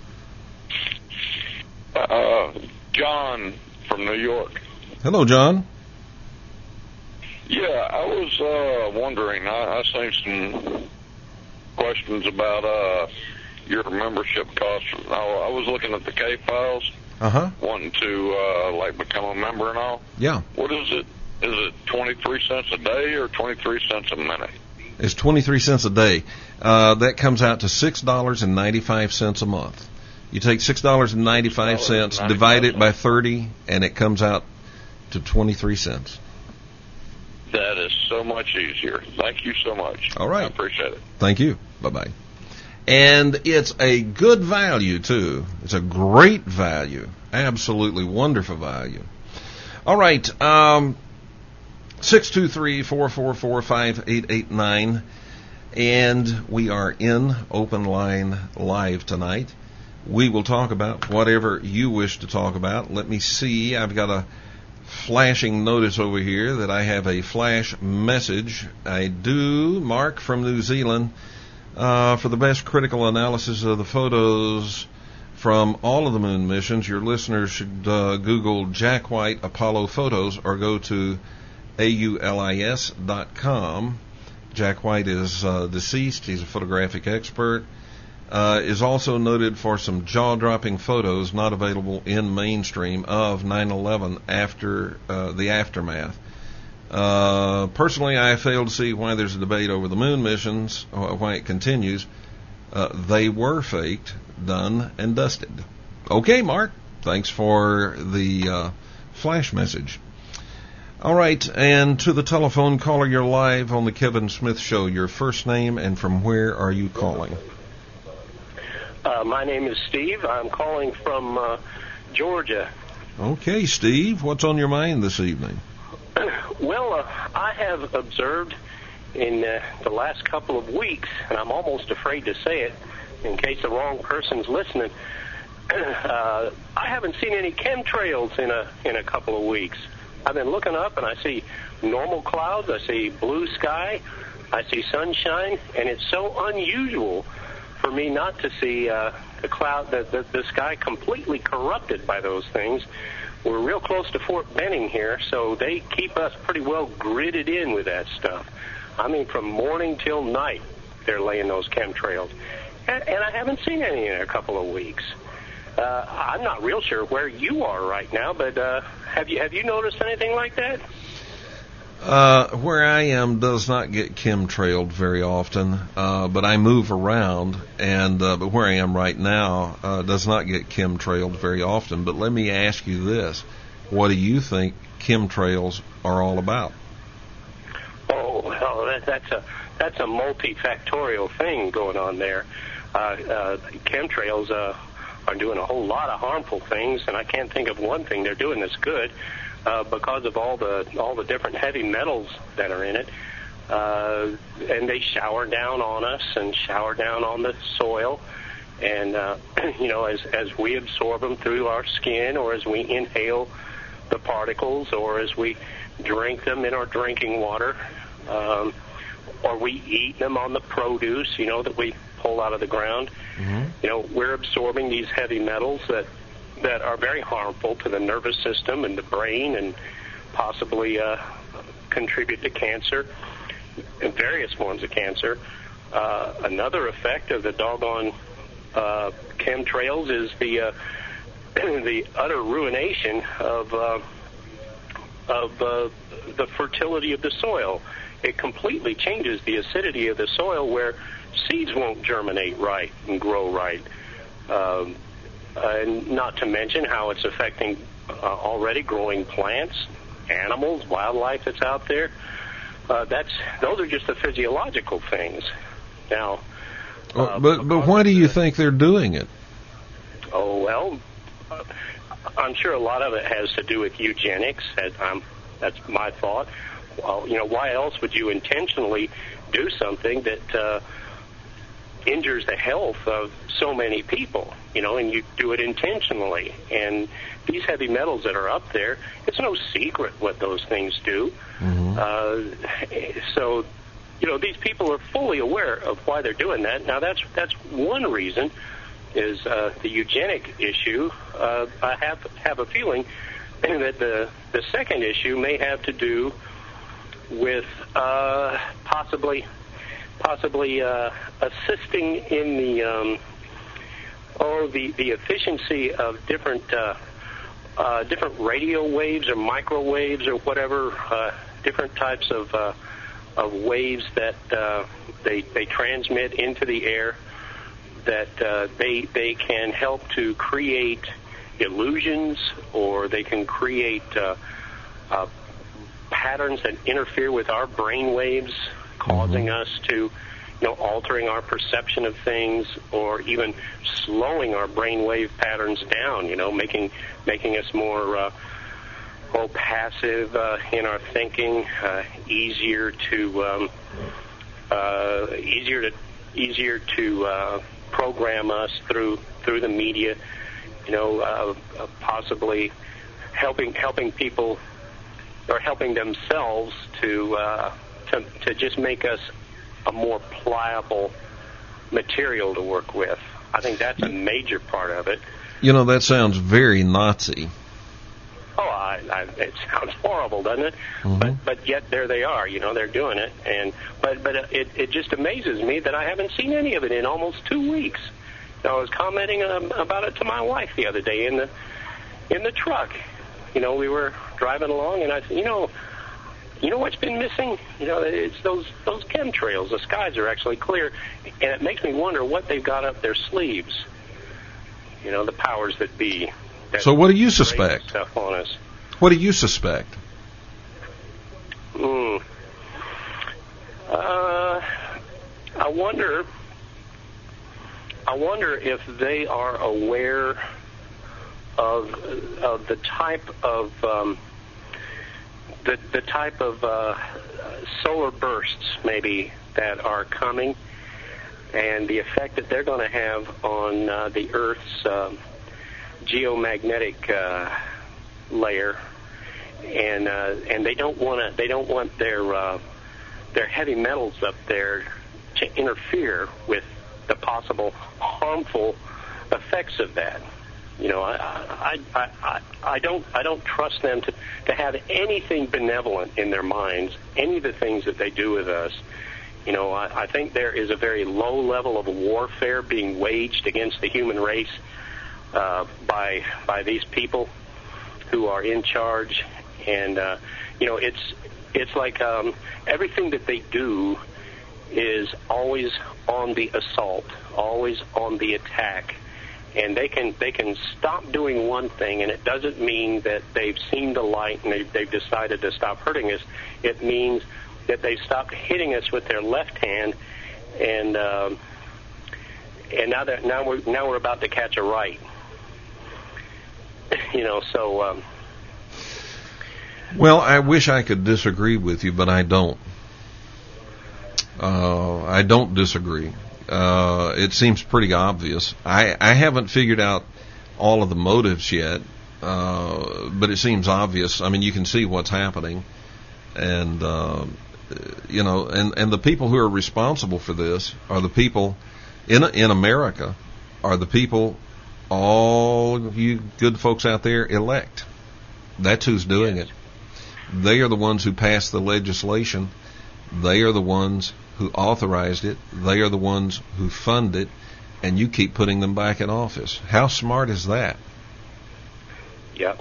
Uh, John from New York. Hello, John. Yeah, I was uh, wondering, I, I seen some questions about uh, your membership costs. I, I was looking at the K-Files, uh-huh. wanting to uh, like become a member and all. Yeah. What is it? Is it twenty-three cents a day or twenty-three cents a minute? It's twenty-three cents a day. Uh, that comes out to six dollars and ninety-five cents a month. You take six dollars and ninety-five cents, divide it by thirty, and it comes out to twenty-three cents. That is so much easier. Thank you so much. All right. I appreciate it. Thank you. Bye-bye. And it's a good value, too. It's a great value. Absolutely wonderful value. All right. Um, six two three, four four four, five eight eight nine. And we are in Open Line Live tonight. We will talk about whatever you wish to talk about. Let me see. I've got a flashing notice over here that I have a flash message. I do, Mark from New Zealand, uh, for the best critical analysis of the photos from all of the moon missions. Your listeners should uh, Google Jack White Apollo photos or go to A U L I S dot com. Jack White is uh, deceased. He's a photographic expert. Uh, is also noted for some jaw-dropping photos not available in mainstream of nine eleven after uh, the aftermath. Uh, personally, I fail to see why there's a debate over the moon missions, why it continues. Uh, they were faked, done, and dusted. Okay, Mark, thanks for the uh, flash message. All right, and to the telephone caller, you're live on the Kevin Smith Show. Your first name and from where are you calling? Uh, my name is Steve. I'm calling from uh, Georgia. Okay, Steve, what's on your mind this evening? Well, uh, I have observed in uh, the last couple of weeks, and I'm almost afraid to say it in case the wrong person's listening, uh, I haven't seen any chemtrails in a in a couple of weeks. I've been looking up, and I see normal clouds, I see blue sky, I see sunshine, and it's so unusual for me not to see uh, the cloud, the, the, the sky completely corrupted by those things. We're real close to Fort Benning here, so they keep us pretty well gridded in with that stuff. I mean, from morning till night, they're laying those chemtrails. And, and I haven't seen any in a couple of weeks. Uh, I'm not real sure where you are right now, but uh, have you have you noticed anything like that? Uh, where I am does not get chemtrailed very often, uh, but I move around, and uh, but where I am right now uh, does not get chemtrailed very often. But let me ask you this: what do you think chemtrails are all about? Oh, well, that, that's a that's a multifactorial thing going on there. Uh, uh, chemtrails uh, are doing a whole lot of harmful things, and I can't think of one thing they're doing that's good. Uh, because of all the all the different heavy metals that are in it, uh, and they shower down on us and shower down on the soil, and uh, you know, as as we absorb them through our skin, or as we inhale the particles, or as we drink them in our drinking water, um, or we eat them on the produce, you know, that we pull out of the ground. Mm-hmm. You know, we're absorbing these heavy metals that. that are very harmful to the nervous system and the brain, and possibly uh, contribute to cancer and various forms of cancer. Uh, another effect of the doggone uh, chemtrails is the uh, the utter ruination of uh, of uh, the fertility of the soil. It completely changes the acidity of the soil, where seeds won't germinate right and grow right. Um, Uh, and not to mention how it's affecting uh, already growing plants, animals, wildlife that's out there. Uh, that's those are just the physiological things. Now, uh, oh, but but why do you think they're doing it? Oh well, uh, I'm sure a lot of it has to do with eugenics. As I'm, that's my thought. Well, you know, why else would you intentionally do something that uh, injures the health of so many people, you know, and you do it intentionally. And these heavy metals that are up there, it's no secret what those things do. Mm-hmm. Uh, so, you know, these people are fully aware of why they're doing that. Now, that's that's one reason is uh, the eugenic issue. Uh, I have have a feeling that the the second issue may have to do with uh, possibly. possibly uh, assisting in the um, oh the, the efficiency of different uh, uh, different radio waves or microwaves or whatever uh, different types of uh, of waves that uh, they they transmit into the air, that uh, they they can help to create illusions, or they can create uh, uh, patterns that interfere with our brain waves, causing us to, you know, altering our perception of things, or even slowing our brainwave patterns down, you know, making making us more uh, oh, passive uh, in our thinking, uh, easier to um, uh, easier to easier to uh, program us through through the media, you know, uh, uh, possibly helping helping people are helping themselves to, uh, to to just make us a more pliable material to work with. I think that's a major part of it. You know, that sounds very Nazi. Oh, I, I, it sounds horrible, doesn't it? Mm-hmm. But but yet there they are. You know, they're doing it, and but but it it just amazes me that I haven't seen any of it in almost two weeks. I was commenting um, about it to my wife the other day in the in the truck. You know, we were driving along, and I said, you know, you know what's been missing? You know, it's those those chemtrails. The skies are actually clear, and it makes me wonder what they've got up their sleeves. You know, the powers that be. That So what do you suspect? Stuff on us. What do you suspect? Hmm. Uh, I wonder. I wonder if they are aware of of the type of um, the the type of uh, solar bursts maybe that are coming, and the effect that they're going to have on uh, the Earth's uh, geomagnetic uh, layer, and uh, and they don't want to they don't want their uh, their heavy metals up there to interfere with the possible harmful effects of that. You know, I I, I, I, I don't I don't trust them to, to have anything benevolent in their minds, any of the things that they do with us. You know, I, I think there is a very low level of warfare being waged against the human race uh, by by these people who are in charge, and uh, you know, it's it's like um, everything that they do is always on the assault, always on the attack. And they can they can stop doing one thing, and it doesn't mean that they've seen the light and they've, they've decided to stop hurting us. It means that they've stopped hitting us with their left hand, and um, and now that now we're now we're about to catch a right. You know, so. Um, Well, I wish I could disagree with you, but I don't. Uh, I don't disagree. Uh, it seems pretty obvious. I, I haven't figured out all of the motives yet, uh, but it seems obvious. I mean, you can see what's happening, and uh, you know, and, and the people who are responsible for this are the people in in America, are the people all you good folks out there elect. That's who's doing it. They are the ones who passed the legislation. They are the ones who authorized it. They are the ones who fund it, and you keep putting them back in office. How smart is that? Yep.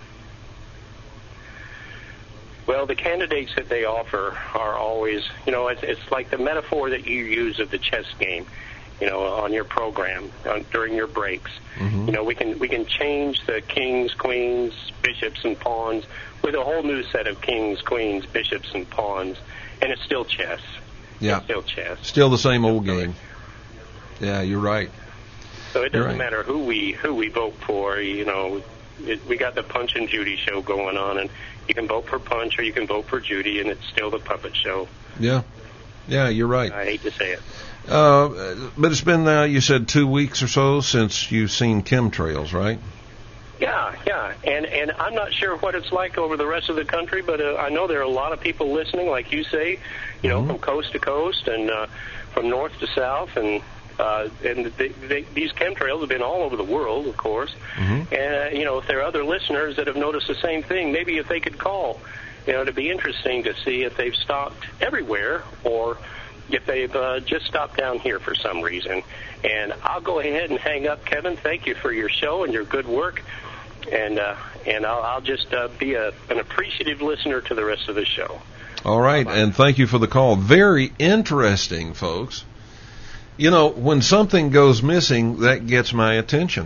Well, the candidates that they offer are always, you know, it's, it's like the metaphor that you use of the chess game, you know, on your program on, during your breaks. Mm-hmm. You know, we can we can change the kings, queens, bishops, and pawns with a whole new set of kings, queens, bishops, and pawns, and it's still chess. Yeah, it's still chess. Still the same old game. Yeah, you're right. So it doesn't right. matter who we who we vote for. You know, it, we got the Punch and Judy show going on, and you can vote for Punch or you can vote for Judy, and it's still the puppet show. Yeah, yeah, you're right. I hate to say it. Uh, but it's been, uh, you said, two weeks or so since you've seen chemtrails, right? Yeah, yeah, and and I'm not sure what it's like over the rest of the country, but uh, I know there are a lot of people listening, like you say, you know, mm-hmm. from coast to coast and uh, from north to south, and uh, and they, they, these chemtrails have been all over the world, of course. Mm-hmm. And uh, you know, if there are other listeners that have noticed the same thing, maybe if they could call, you know, it'd be interesting to see if they've stopped everywhere or if they've uh, just stopped down here for some reason. And I'll go ahead and hang up, Kevin. Thank you for your show and your good work. And uh, and I'll, I'll just uh, be a, an appreciative listener to the rest of the show. All right, Bye-bye. And thank you for the call. Very interesting, folks. You know, when something goes missing, that gets my attention.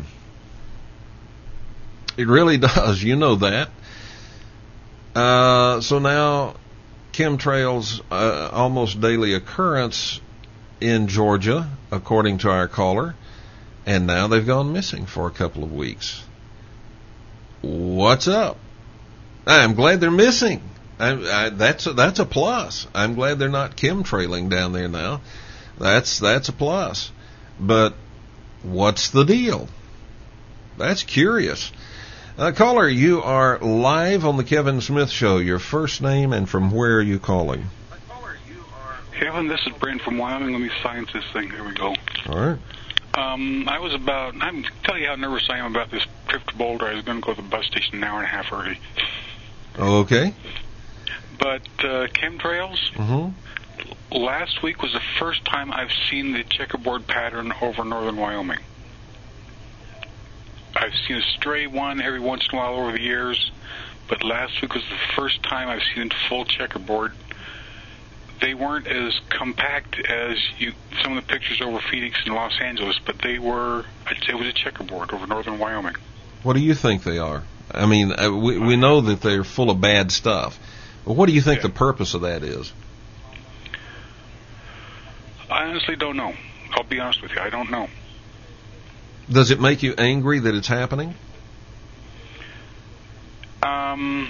It really does. You know that. Uh, so now, chemtrails, uh, almost daily occurrence in Georgia, according to our caller, and now they've gone missing for a couple of weeks. What's up? I'm glad they're missing. I, I, that's a, that's a plus. I'm glad they're not chemtrailing down there now. That's that's a plus. But what's the deal? That's curious. Uh, caller, you are live on the Kevin Smith Show. Your first name and from where are you calling? Kevin, this is Brent from Wyoming. Let me science this thing. Here we go. All right. Um, I was about, I'm tell you how nervous I am about this trip to Boulder. I was going to go to the bus station an hour and a half early. Okay. But uh, chemtrails, Mm-hmm. last week was the first time I've seen the checkerboard pattern over northern Wyoming. I've seen a stray one every once in a while over the years, but last week was the first time I've seen a full checkerboard. They weren't as compact as you, some of the pictures over Phoenix and Los Angeles, but they were, I'd say it was a checkerboard over northern Wyoming. What do you think they are? I mean, uh, we, we know that they're full of bad stuff. But what do you think Yeah. the purpose of that is? I honestly don't know. I'll be honest with you. I don't know. Does it make you angry that it's happening? Um,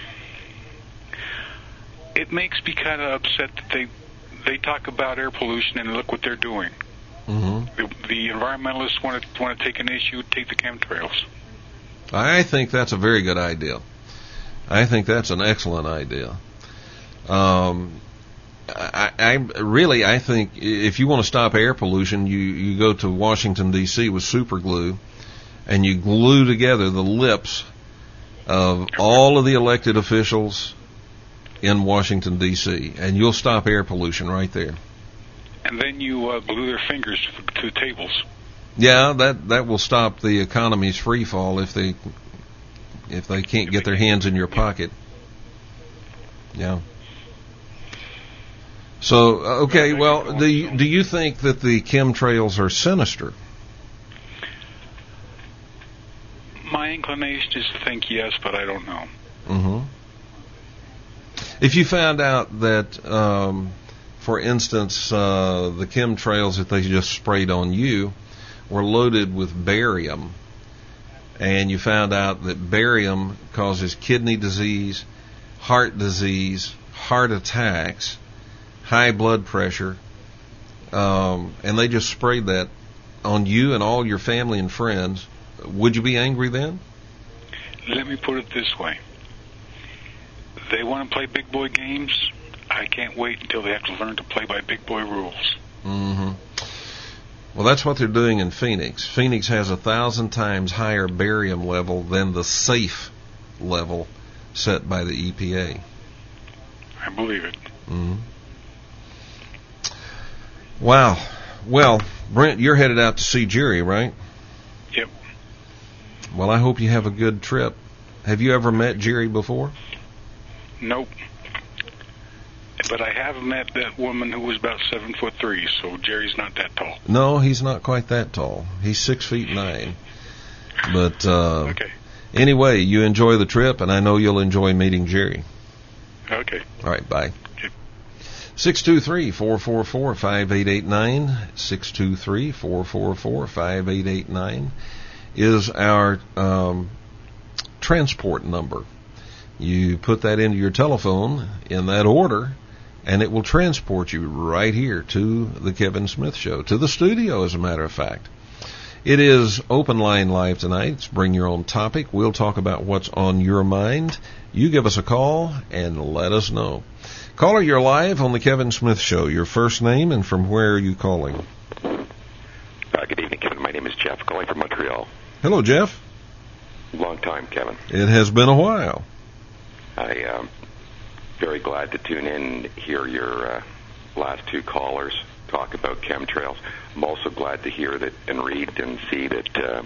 it makes me kind of upset that they they talk about air pollution and look what they're doing. Mm-hmm. The, the environmentalists want to want to take an issue, take the chemtrails. I think that's a very good idea. I think that's an excellent idea. Um, I, I really, I think if you want to stop air pollution, you, you go to Washington, D C with super glue, and you glue together the lips of all of the elected officials in Washington, D C, and you'll stop air pollution right there. And then you uh, glue their fingers to the tables. Yeah, that, that will stop the economy's free fall if they if they can't get their hands in your pocket. Yeah. So, okay, well, do you, do you think that the chemtrails are sinister? My inclination is to think yes, but I don't know. Mm-hmm. If you found out that, um, for instance, uh, the chemtrails that they just sprayed on you were loaded with barium, and you found out that barium causes kidney disease, heart disease, heart attacks, high blood pressure, um, and they just sprayed that on you and all your family and friends, would you be angry then? Let me put it this way. They want to play big boy games. I can't wait until they have to learn to play by big boy rules. Mm-hmm. Well, that's what they're doing in Phoenix. Phoenix has a thousand times higher barium level than the safe level set by the E P A. I believe it. Mm-hmm. Wow. Well, Brent, you're headed out to see Jerry, right? Yep. Well, I hope you have a good trip. Have you ever met Jerry before? Nope. But I have met that woman who was about seven foot three, so Jerry's not that tall. No, he's not quite that tall. He's six feet nine. But uh, okay. Anyway, you enjoy the trip, and I know you'll enjoy meeting Jerry. Okay. All right, bye. six two three, four four four, five eight eight nine, six two three, four four four, five eight eight nine is our um, transport number. You put that into your telephone in that order, and it will transport you right here to the Kevin Smith Show, to the studio, as a matter of fact. It is Open Line Live tonight. It's Bring Your Own Topic. We'll talk about what's on your mind. You give us a call and let us know. Caller, you're live on the Kevin Smith Show. Your first name and from where are you calling? Uh, good evening, Kevin. My name is Jeff, calling from Montreal. Hello, Jeff. Long time, Kevin. It has been a while. I am very glad to tune in and hear your uh, last two callers talk about chemtrails. I'm also glad to hear that and read and see that uh,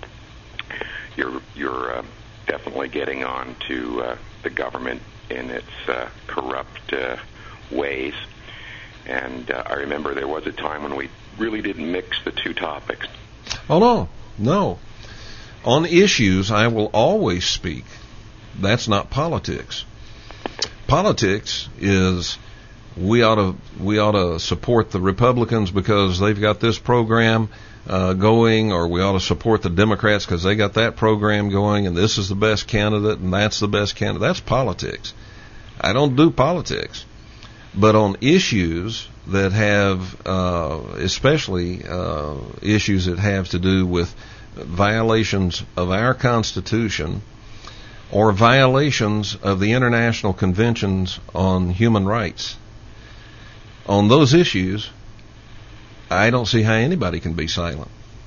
you're you're uh, definitely getting on to uh, the government in its uh, corrupt uh, ways. And uh, I remember there was a time when we really didn't mix the two topics. Oh, no, no. On issues, I will always speak. That's not politics. Politics is we ought to we ought to support the Republicans because they've got this program uh, going, or we ought to support the Democrats because they got that program going, and this is the best candidate, and that's the best candidate. That's politics. I don't do politics. But on issues that have, uh, especially uh, issues that have to do with violations of our Constitution or violations of the International Conventions on Human Rights. On those issues, I don't see how anybody can be silent.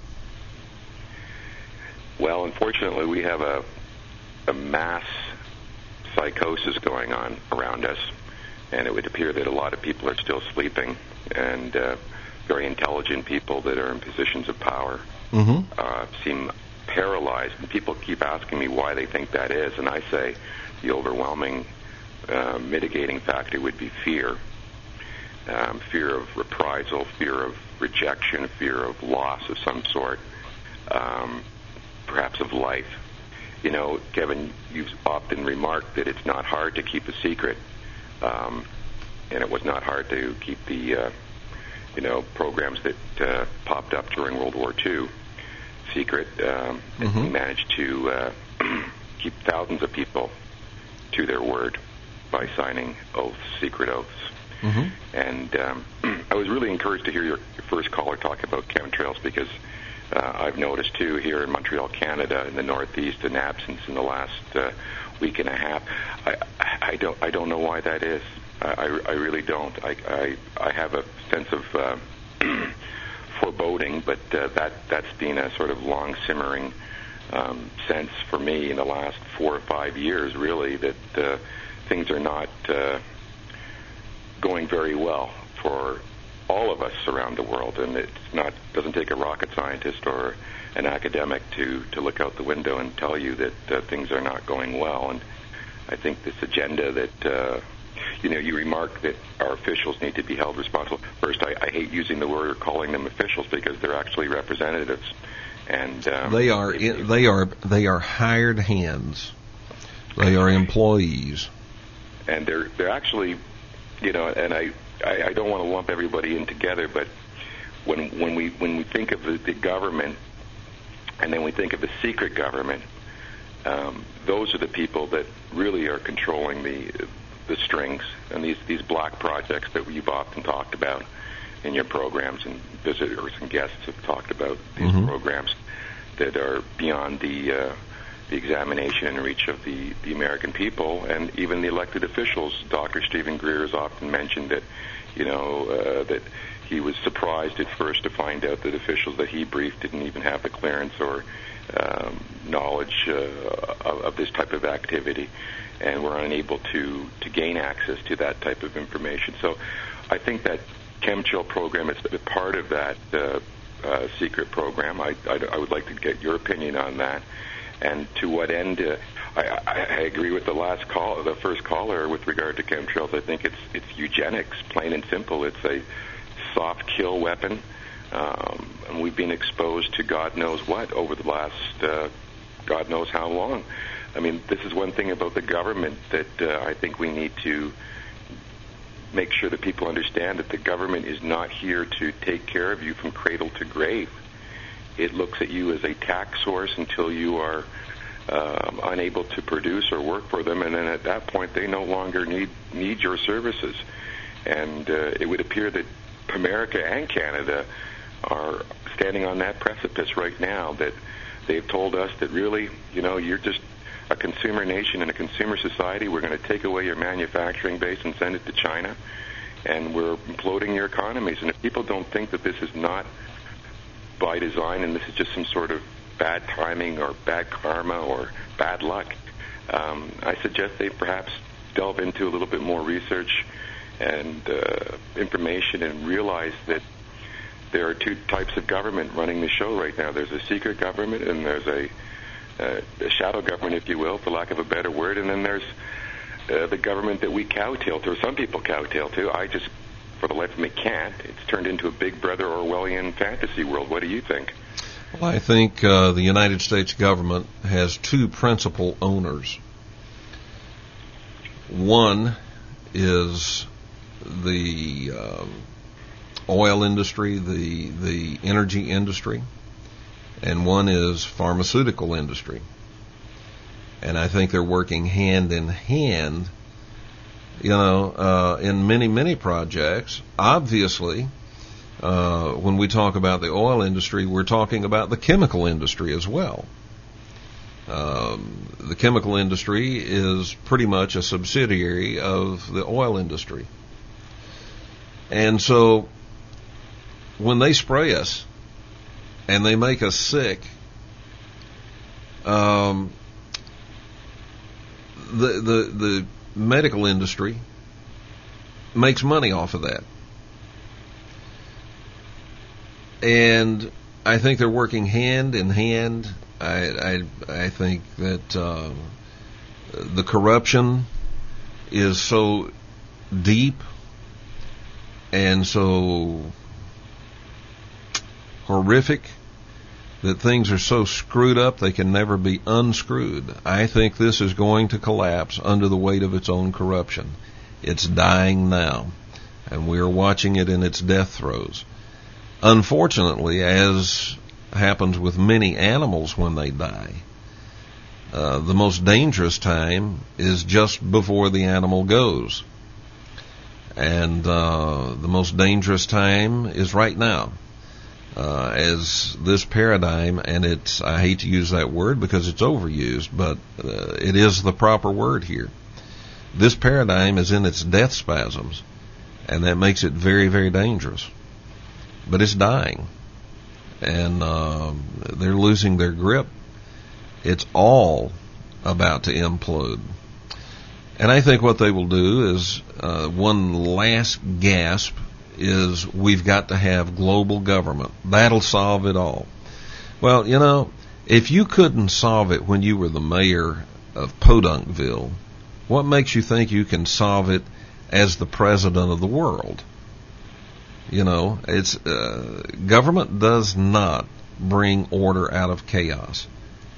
Well, unfortunately, we have a, a mass psychosis going on around us, and it would appear that a lot of people are still sleeping, and uh, very intelligent people that are in positions of power mm-hmm. uh, seem paralyzed. And people keep asking me why they think that is, and I say the overwhelming uh, mitigating factor would be fear. Um, fear of reprisal, fear of rejection, fear of loss of some sort, um, perhaps of life. You know, Kevin, you've often remarked that it's not hard to keep a secret, um, and it was not hard to keep the, uh, you know, programs that uh, popped up during World War Two secret. Um, mm-hmm. And we managed to uh, keep thousands of people to their word by signing oaths, secret oaths. Mm-hmm. And um, I was really encouraged to hear your, your first caller talk about chemtrails, because uh, I've noticed too here in Montreal, Canada, in the Northeast, an absence in the last uh, week and a half. I, I don't I don't know why that is. I, I really don't. I, I I have a sense of uh, foreboding, but uh, that that's been a sort of long simmering um, sense for me in the last four or five years, really, that uh, things are not Uh, going very well for all of us around the world, and it's not doesn't take a rocket scientist or an academic to to look out the window and tell you that uh, things are not going well. And I think this agenda that uh, you know, you remark that our officials need to be held responsible. First, I, I hate using the word or calling them officials, because they're actually representatives, and um, they are in, they are they are hired hands. They are employees, and they're they're actually. You know, and I, I, I don't want to lump everybody in together, but when when we when we think of the, the government, and then we think of the secret government, um, those are the people that really are controlling the the strings, and these these black projects that you've often talked about in your programs, and visitors and guests have talked about these mm-hmm. programs that are beyond the uh, the examination and reach of the, the American people, and even the elected officials. Doctor Stephen Greer has often mentioned that, you know, uh, that he was surprised at first to find out that officials that he briefed didn't even have the clearance or um, knowledge uh, of, of this type of activity, and were unable to, to gain access to that type of information. So I think that chemtrail program is a part of that uh, uh, secret program. I, I, I would like to get your opinion on that. And to what end? Uh, I, I, I agree with the last call, the first caller, with regard to chemtrails. I think it's it's eugenics, plain and simple. It's a soft kill weapon, um, and we've been exposed to God knows what over the last uh, God knows how long. I mean, this is one thing about the government that uh, I think we need to make sure that people understand, that the government is not here to take care of you from cradle to grave. It looks at you as a tax source until you are um, unable to produce or work for them, and then at that point they no longer need need your services. And uh, it would appear that America and Canada are standing on that precipice right now, that they've told us that really, you know, you're just a consumer nation and a consumer society. We're going to take away your manufacturing base and send it to China, and we're imploding your economies. And if people don't think that this is not by design, and this is just some sort of bad timing or bad karma or bad luck, um, I suggest they perhaps delve into a little bit more research and uh, information, and realize that there are two types of government running the show right now. There's a secret government, and there's a, uh, a shadow government, if you will, for lack of a better word, and then there's uh, the government that we cowtail to, or some people cowtail to. I just, for the life of me, can't. It's turned into a Big Brother Orwellian fantasy world. What do you think? Well, I think uh, the United States government has two principal owners. One is the uh, oil industry, the the energy industry, and one is pharmaceutical industry. And I think they're working hand in hand, you know, uh, in many, many projects. Obviously, uh, when we talk about the oil industry, we're talking about the chemical industry as well. Um, the chemical industry is pretty much a subsidiary of the oil industry. And so when they spray us and they make us sick, um, the, the, the medical industry makes money off of that. And I think they're working hand in hand. I, I, I think that uh, the corruption is so deep and so horrific that things are so screwed up they can never be unscrewed. I think this is going to collapse under the weight of its own corruption. It's dying now, and we are watching it in its death throes. Unfortunately, as happens with many animals when they die, uh, the most dangerous time is just before the animal goes. And uh, the most dangerous time is right now. Uh, as this paradigm, and it's, I hate to use that word because it's overused, but uh, it is the proper word here. This paradigm is in its death spasms, and that makes it very, very dangerous. But it's dying, and uh, they're losing their grip. It's all about to implode. And I think what they will do is, uh, one last gasp is, we've got to have global government. That'll solve it all. Well, you know, if you couldn't solve it when you were the mayor of Podunkville, what makes you think you can solve it as the president of the world? You know, it's uh, government does not bring order out of chaos.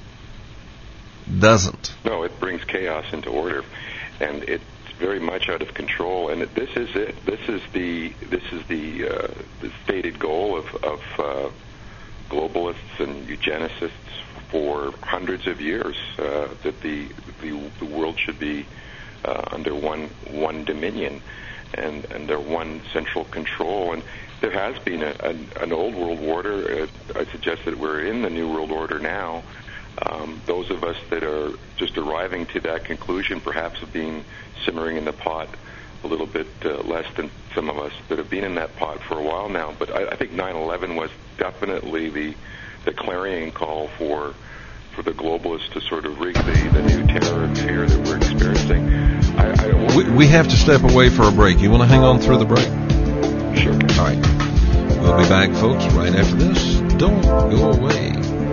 Doesn't. No, it brings chaos into order, and it's very much out of control. And this is it. This is the this is the, uh, the stated goal of, of uh, globalists and eugenicists for hundreds of years. Uh, that the, the the world should be uh, under one one dominion and under one central control. And there has been a, a, an old world order. Uh, I suggest that we're in the new world order now. Um, those of us that are just arriving to that conclusion, perhaps have been simmering in the pot a little bit uh, less than some of us that have been in that pot for a while now. But I, I think nine eleven was definitely the the clarion call for for the globalists to sort of rig the, the new terror and fear that we're experiencing. I, I we, we have to step away for a break. You want to hang on through the break? Sure. All right. We'll be back, folks, right after this. Don't go away.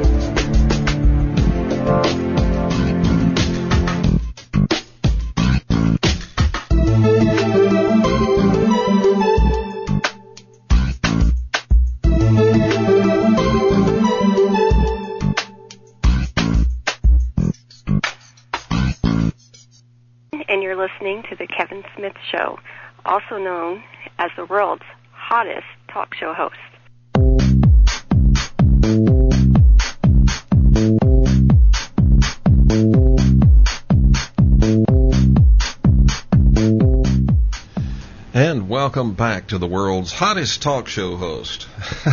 And you're listening to The Kevin Smith Show, also known as the world's hottest talk show host. And welcome back to the world's hottest talk show host.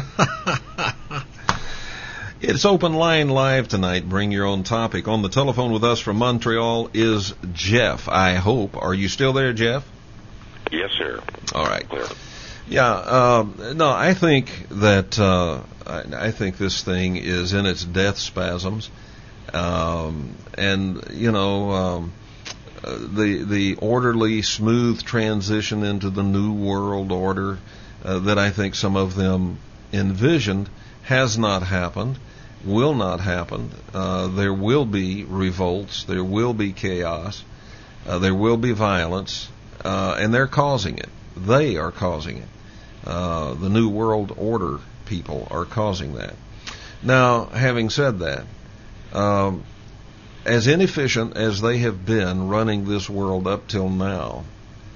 It's Open Line Live tonight. Bring your own topic. On the telephone with us from Montreal is Jeff, I hope. Are you still there, Jeff? Yes, sir. All right. Clear. Yeah, um, no, I think that, uh, I, I think this thing is in its death spasms. Um, and, you know, um, uh, the, the orderly, smooth transition into the new world order uh, that I think some of them envisioned has not happened, will not happen. Uh, there will be revolts, there will be chaos, uh, there will be violence, uh, and they're causing it. They are causing it. Uh, the New World Order people are causing that. Now, having said that, um, as inefficient as they have been running this world up till now,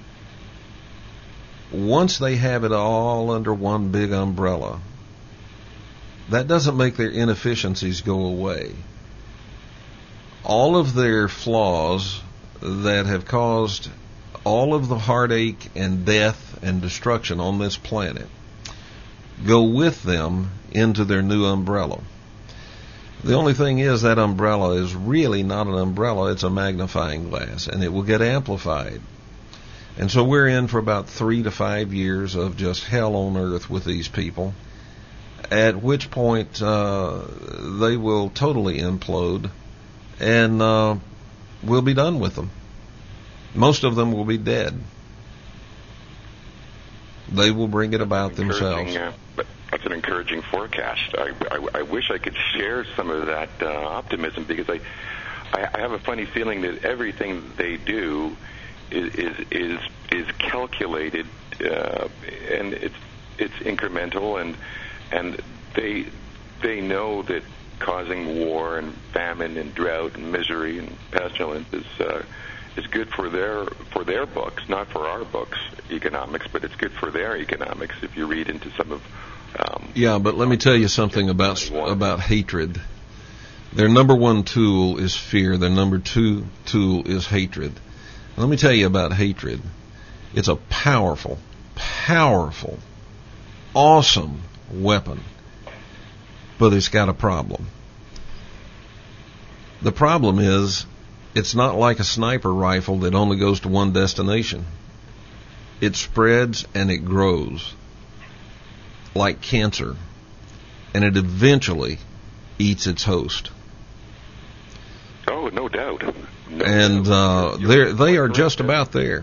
once they have it all under one big umbrella, that doesn't make their inefficiencies go away. All of their flaws that have caused all of the heartache and death and destruction on this planet go with them into their new umbrella. The only thing is that umbrella is really not an umbrella, it's a magnifying glass, and it will get amplified. And so we're in for about three to five years of just hell on earth with these people, at which point uh, they will totally implode, and uh, we'll be done with them. Most of them will be dead. They will bring it about themselves. Uh, but that's an encouraging forecast. I, I, I wish I could share some of that uh, optimism, because I, I, I have a funny feeling that everything they do is is is, is calculated, uh, and it's it's incremental, and and they they know that causing war and famine and drought and misery and pestilence is uh, is good for their for their books, not for our books, economics, but it's good for their economics. If you read into some of um, yeah, but let me tell you something about about hatred. Their number one tool is fear. Their number two tool is hatred. Let me tell you about hatred. It's a powerful, powerful, awesome weapon, but it's got a problem. The problem is, it's not like a sniper rifle that only goes to one destination. It spreads and it grows like cancer, and it eventually eats its host. Oh, no doubt. No and doubt. uh, they they are just about there.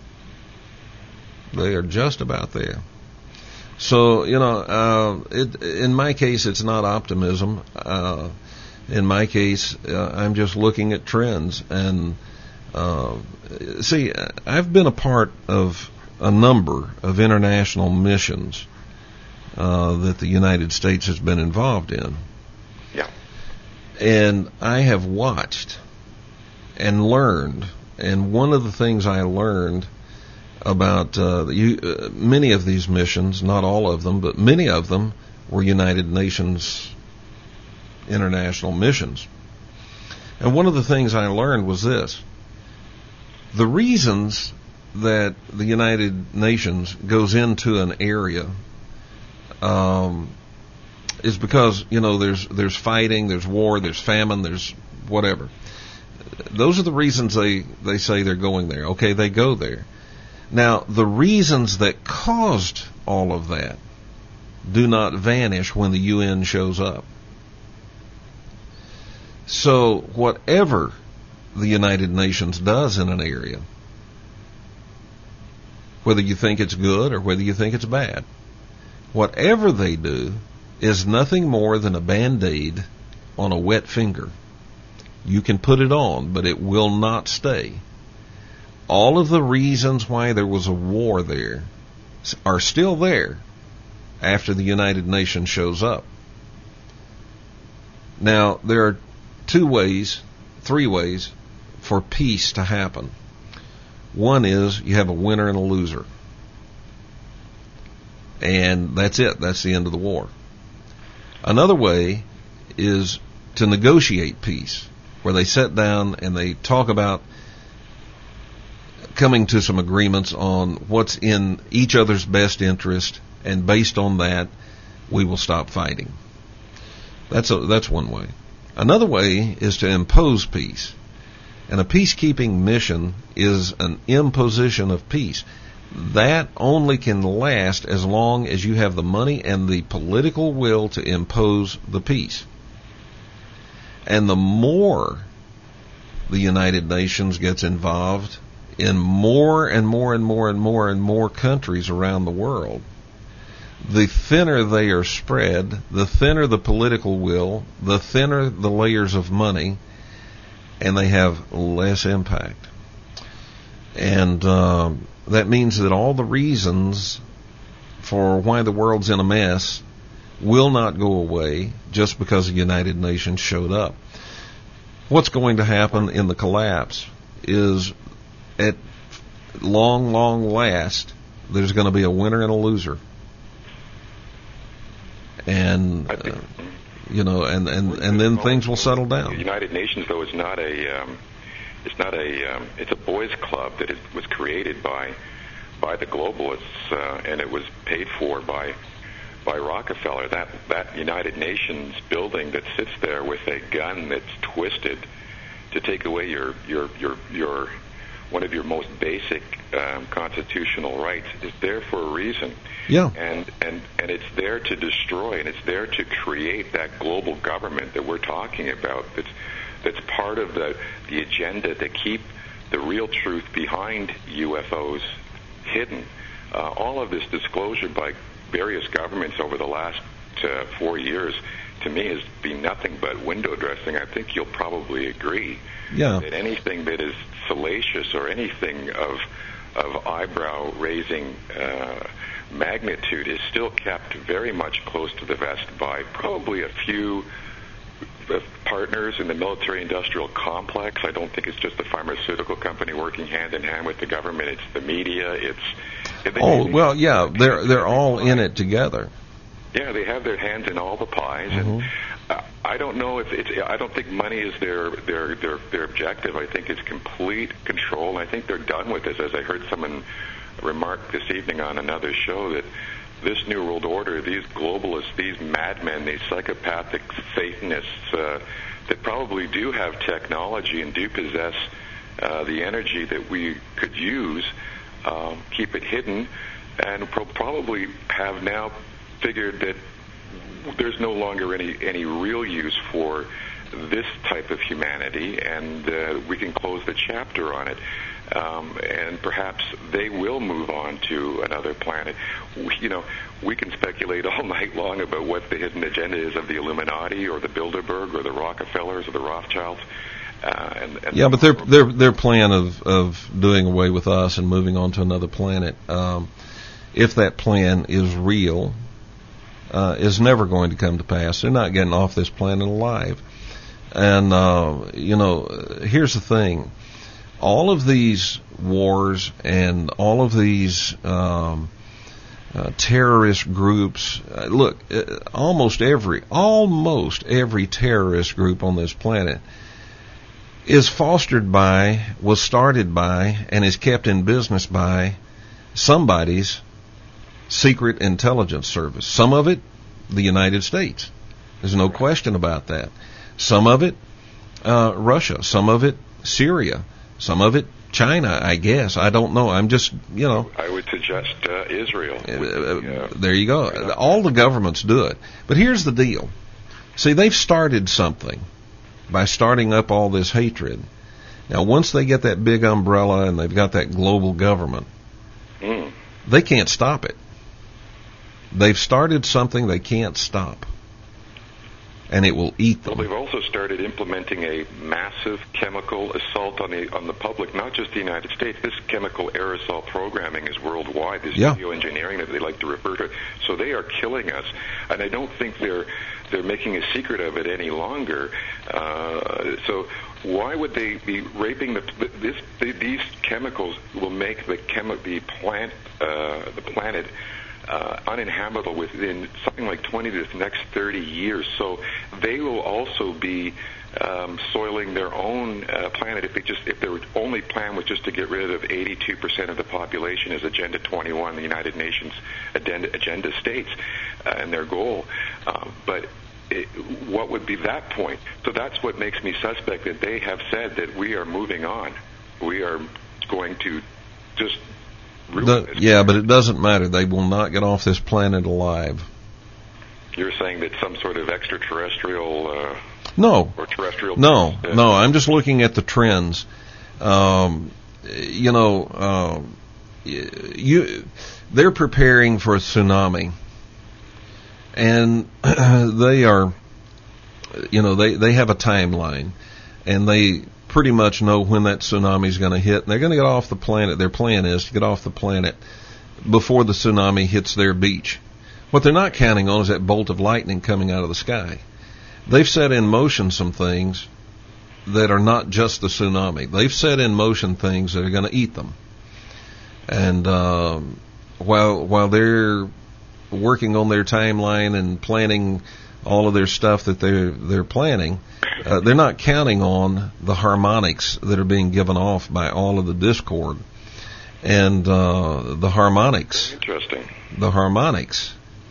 They are just about there. So, you know, uh, it, in my case, it's not optimism. Uh, in my case, uh, I'm just looking at trends. And, uh, see, I've been a part of a number of international missions uh, that the United States has been involved in. Yeah. And I have watched and learned, and one of the things I learned about uh, you, uh, many of these missions, not all of them, but many of them were United Nations international missions. And one of the things I learned was this: the reasons that the United Nations goes into an area um, is because, you know, there's there's fighting, there's war, there's famine, there's whatever. Those are the reasons they, they say they're going there. Okay, they go there. Now, the reasons that caused all of that do not vanish when the U N shows up. So, whatever the United Nations does in an area, whether you think it's good or whether you think it's bad, whatever they do is nothing more than a Band-Aid on a wet finger. You can put it on, but it will not stay. All of the reasons why there was a war there are still there after the United Nations shows up. Now, there are two ways, three ways for peace to happen. One is you have a winner and a loser. And that's it. That's the end of the war. Another way is to negotiate peace, where they sit down and they talk about coming to some agreements on what's in each other's best interest, and based on that, we will stop fighting. That's a, that's one way. Another way is to impose peace. And a peacekeeping mission is an imposition of peace. That only can last as long as you have the money and the political will to impose the peace. And the more the United Nations gets involved in more and more and more and more and more countries around the world, the thinner they are spread, the thinner the political will, the thinner the layers of money, and they have less impact. And um, that means that all the reasons for why the world's in a mess will not go away just because the United Nations showed up. What's going to happen in the collapse is, at long, long last, there's going to be a winner and a loser. And, uh, you know, and, and, and then things will settle down. The United Nations, though, is not a, um, it's not a, um, it's a boys' club that is, was created by, by the globalists, uh, and it was paid for by, by Rockefeller. That that United Nations building that sits there with a gun that's twisted to take away your your your your one of your most basic um, constitutional rights is there for a reason. Yeah. And and and it's there to destroy, and it's there to create that global government that we're talking about. That's that's part of the the agenda to keep the real truth behind U F Os hidden. Uh, all of this disclosure by various governments over the last uh, four years, to me, has been nothing but window dressing. I think you'll probably agree yeah. that anything that is salacious or anything of of eyebrow-raising uh, magnitude is still kept very much close to the vest by probably a few partners in the military-industrial complex. I don't think it's just the pharmaceutical company working hand-in-hand with the government. It's the media. It's oh well, yeah, they're they're all in it together. Yeah, they have their hands in all the pies, mm-hmm. and uh, I don't know if it's. I don't think money is their their their their objective. I think it's complete control. And I think they're done with this. As I heard someone remark this evening on another show, that this New World Order, these globalists, these madmen, these psychopathic Satanists uh, that probably do have technology and do possess uh, the energy that we could use, um, keep it hidden, and pro- probably have now figured that there's no longer any, any real use for this type of humanity, and uh, we can close the chapter on it. Um, and perhaps they will move on to another planet. We, you know, we can speculate all night long about what the hidden agenda is of the Illuminati or the Bilderberg or the Rockefellers or the Rothschilds. Uh, and, and yeah, but their their their plan of of doing away with us and moving on to another planet, um, if that plan is real, uh, is never going to come to pass. They're not getting off this planet alive. And uh, you know, here's the thing. All of these wars and all of these um, uh, terrorist groups, uh, look, uh, almost every, almost every terrorist group on this planet is fostered by, was started by, and is kept in business by somebody's secret intelligence service. Some of it, the United States. There's no question about that. Some of it, uh, Russia. Some of it, Syria. Some of it, China, I guess. I don't know. I'm just, you know. I would suggest uh, Israel. Uh, there you go. Yeah. All the governments do it. But here's the deal. See, they've started something by starting up all this hatred. Now, once they get that big umbrella and they've got that global government, mm. they can't stop it. They've started something they can't stop. And it will eat them. Well, they've also started implementing a massive chemical assault on the on the public, not just the United States. This chemical aerosol programming is worldwide. This yeah. geoengineering that they like to refer to. So they are killing us, and I don't think they're they're making a secret of it any longer. Uh, so why would they be raping the this? The, these chemicals will make the chemi- the plant uh, the planet. Uh, uninhabitable within something like twenty to the next thirty years. So they will also be um, soiling their own uh, planet if they just if their only plan was just to get rid of eighty-two percent of the population as Agenda twenty-one, the United Nations agenda, agenda states, uh, and their goal. Uh, but it, what would be that point? So that's what makes me suspect that they have said that we are moving on. We are going to just The, yeah, but it doesn't matter. They will not get off this planet alive. You're saying that some sort of extraterrestrial... Uh, no. Or terrestrial... No, uh, no. I'm just looking at the trends. Um, you know, uh, you, they're preparing for a tsunami. And they are, you know, they, they have a timeline. And they... pretty much know when that tsunami is going to hit. And they're going to get off the planet. Their plan is to get off the planet before the tsunami hits their beach. What they're not counting on is that bolt of lightning coming out of the sky. They've set in motion some things that are not just the tsunami. They've set in motion things that are going to eat them. And um, while while they're working on their timeline and planning all of their stuff that they're they're planning, uh, they're not counting on the harmonics that are being given off by all of the discord. And uh, the harmonics, interesting. The harmonics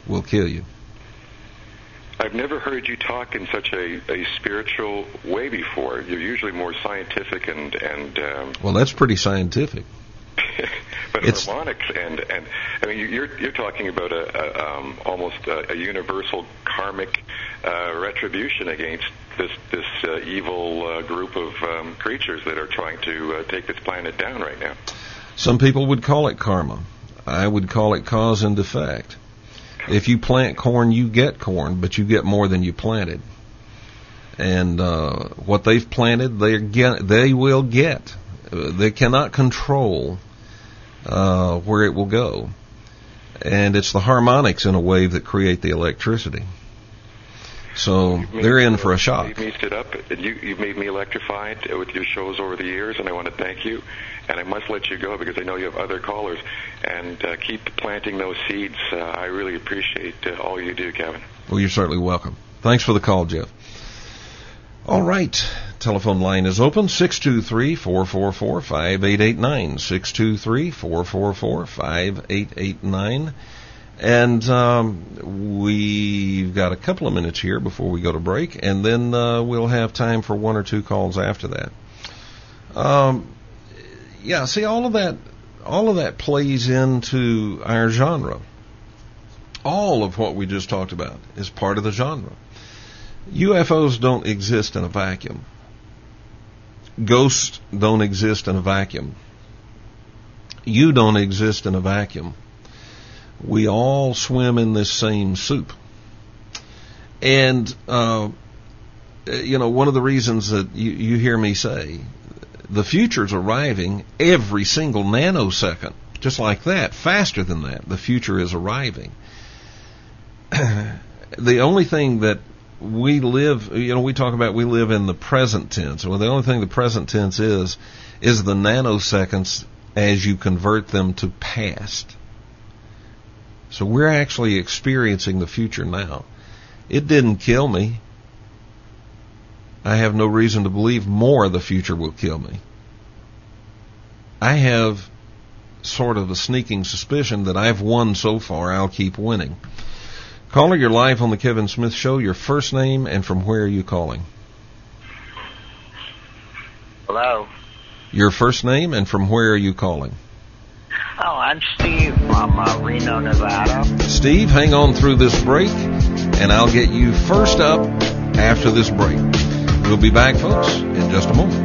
will kill you. I've never heard you talk in such a, a spiritual way before. You're usually more scientific and and. Um, well, that's pretty scientific. But it's, harmonics and and I mean you're you're talking about a, a um, almost a, a universal karmic uh, retribution against this this uh, evil uh, group of um, creatures that are trying to uh, take this planet down right now. Some people would call it karma. I would call it cause and effect. If you plant corn, you get corn, but you get more than you planted. And uh, what they've planted, they get, they will get. Uh, they cannot control uh, where it will go. And it's the harmonics in a wave that create the electricity. So Made, they're in for a shock. You've made it up. You, you've made me electrified with your shows over the years, and I want to thank you. And I must let you go because I know you have other callers. And uh, keep planting those seeds. Uh, I really appreciate uh, all you do, Kevin. Well, you're certainly welcome. Thanks for the call, Jeff. All right. Telephone line is open, six two three, four four four, five eight eight nine, six two three, four four four, five eight eight nine. And um, we've got a couple of minutes here before we go to break, and then uh, we'll have time for one or two calls after that. Um, yeah, see, all of that, all of that plays into our genre. All of what we just talked about is part of the genre. U F Os don't exist in a vacuum. Ghosts don't exist in a vacuum. You don't exist in a vacuum. We all swim in this same soup. And, uh, you know, one of the reasons that you, you hear me say, the future's arriving every single nanosecond, just like that, faster than that, the future is arriving. The only thing that we live, you know, we talk about we live in the present tense. Well, the only thing the present tense is, is the nanoseconds as you convert them to past. So we're actually experiencing the future now. It didn't kill me. I have no reason to believe more the future will kill me. I have sort of a sneaking suspicion that I've won so far. I'll keep winning. Caller, you're live on the Kevin Smith Show. Your first name and from where are you calling? Hello. Your first name and from where are you calling? Oh, I'm Steve from uh, Reno, Nevada. Steve, hang on through this break, and I'll get you first up after this break. We'll be back, folks, in just a moment.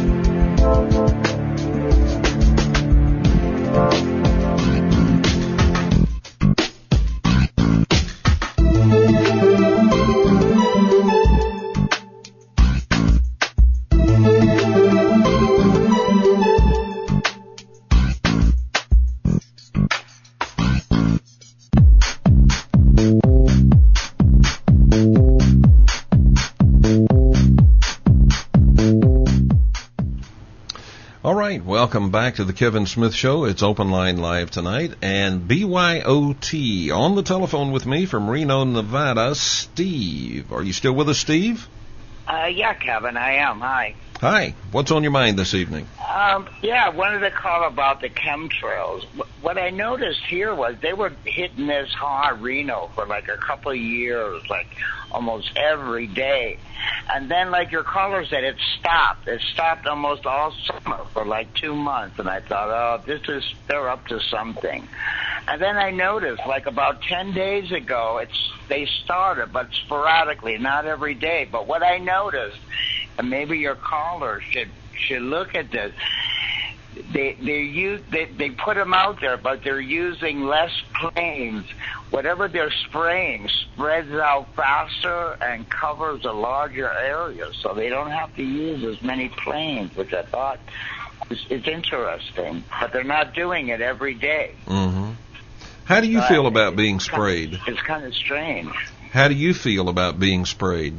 Welcome back to the Kevin Smith Show. It's Open Line Live tonight, and B Y O T on the telephone with me from Reno, Nevada, Steve. Are you still with us, Steve? Uh, yeah, Kevin, I am. Hi. Hi. What's on your mind this evening? Um, yeah, I wanted to call about the chemtrails. What I noticed here was they were hitting this hard Reno for like a couple of years, like almost every day. And then, like your caller said, it stopped. It stopped almost all summer for like two months. And I thought, oh, this is, they're up to something. And then I noticed, like about ten days ago, it's they started, but sporadically, not every day. But what I noticed, and maybe your caller should should look at this, they they use they they put them out there, but they're using less planes. Whatever they're spraying spreads out faster and covers a larger area, so they don't have to use as many planes, which I thought is, is interesting. But they're not doing it every day. Mm-hmm. How do you uh, feel about being sprayed? Kind of, it's kind of strange. How do you feel about being sprayed?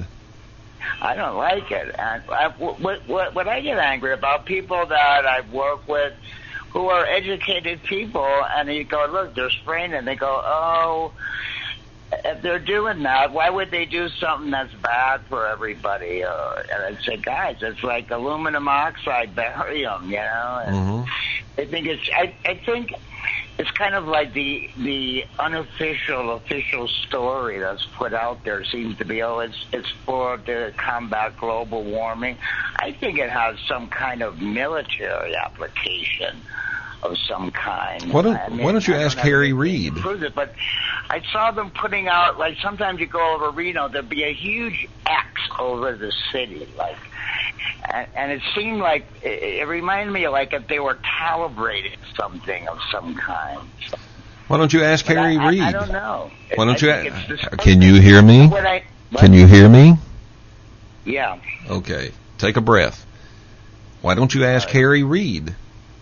I don't like it. And I, what, what, what I get angry about, people that I work with who are educated people, and you go, look, they're spraying, and they go, oh, if they're doing that, why would they do something that's bad for everybody? Uh, and I'd say, guys, it's like aluminum oxide, barium, you know? And mm-hmm. I think it's, I, I think it's kind of like the the unofficial official story that's put out there seems to be, oh, it's it's for to combat global warming. I think it has some kind of military application of some kind. Why don't, I mean, why don't you I ask don't Harry Reid? It, but I saw them putting out, like, sometimes you go over Reno, there'd be a huge X over the city, like, and, and it seemed like, it, it reminded me of like if they were calibrating something of some kind. Why don't you ask But Harry I, Reid? I, I don't know. Why don't I you? think it's A- can you hear me? What I, what? Can you hear me? Yeah. Okay. Take a breath. Why don't you ask Right. Harry Reid?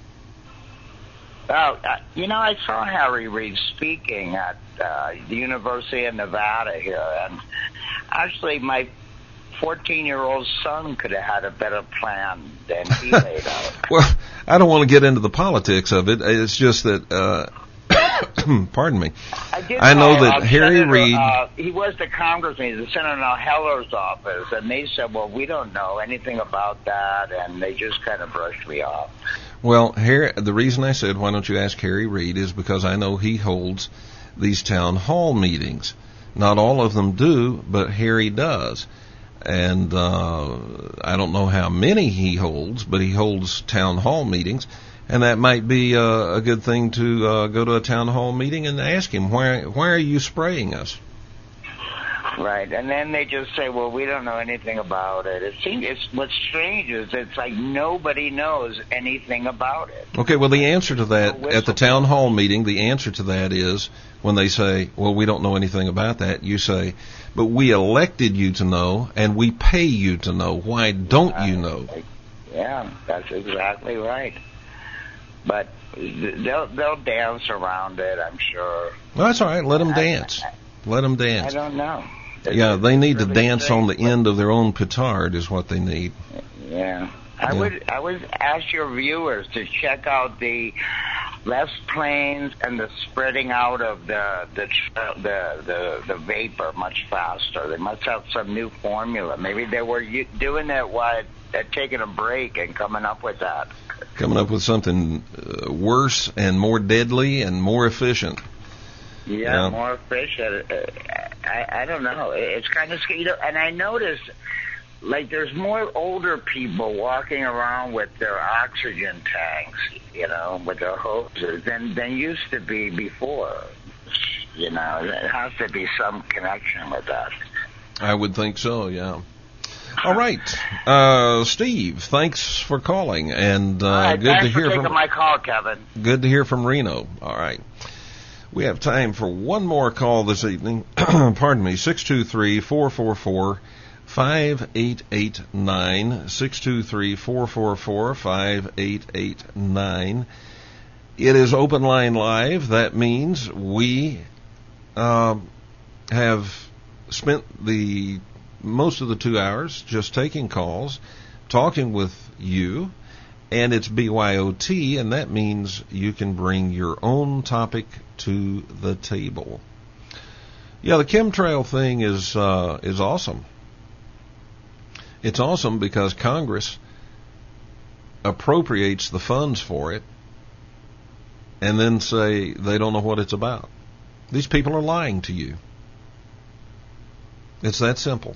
Well, uh, you know, I saw Harry Reid speaking at uh, the University of Nevada here, and actually my fourteen-year-old son could have had a better plan than he laid out. Well, I don't want to get into the politics of it. It's just that, uh, pardon me. I, did I know call, that uh, Harry Senator, Reid. Uh, he was the congressman, the Senator Heller's office, and they said, well, we don't know anything about that, and they just kind of brushed me off. Well, Harry, the reason I said why don't you ask Harry Reid is because I know he holds these town hall meetings. Not all of them do, but Harry does. And uh, I don't know how many he holds, but he holds town hall meetings. And that might be uh, a good thing to uh, go to a town hall meeting and ask him, why, why are you spraying us? Right, and then they just say, well, we don't know anything about it. It seems, it's, what's strange is it's like nobody knows anything about it. Okay, well, the answer to that, at the town hall meeting, the answer to that is when they say, well, we don't know anything about that, you say, but we elected you to know, and we pay you to know. Why don't you know? Yeah, that's exactly right. But they'll, they'll dance around it, I'm sure. Well, that's all right. Let them dance. Let them dance. I don't know. It's, Yeah, they need to really dance strange. on the end of their own petard is what they need. Yeah. I Yeah. would I would ask your viewers to check out the less planes and the spreading out of the the tr- the the, the vapor much faster. They must have some new formula. Maybe they were u- doing that while they're taking a break and coming up with that. Coming up with something uh, worse and more deadly and more efficient. Yeah, Yeah. more efficient. Uh, I I don't know. It's kind of scary. You know, and I noticed, like, there's more older people walking around with their oxygen tanks, you know, with their hoses than than used to be before. You know, there has to be some connection with that. I would think so, yeah. All right. Uh, Steve, thanks for calling, and uh, All right, good thanks to hear for taking from my call, Kevin. good to hear from Reno. All right. We have time for one more call this evening. Pardon me, six two three, four four four, five eight eight nine, six two three, four four four, five eight eight nine. It is Open Line Live. That means we uh, have spent the most of the two hours just taking calls, talking with you, and it's B Y O T, and that means you can bring your own topic to the table. Yeah, the chemtrail thing is uh, is awesome. It's awesome because Congress appropriates the funds for it and then say they don't know what it's about. These people are lying to you. It's that simple.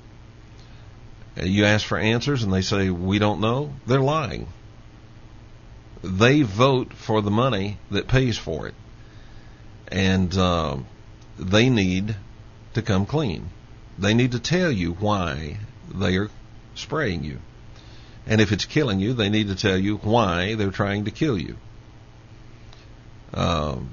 You ask for answers and they say, we don't know. They're lying. They vote for the money that pays for it. And uh, they need to come clean. They need to tell you why they are spraying you. And if it's killing you, they need to tell you why they're trying to kill you. Um,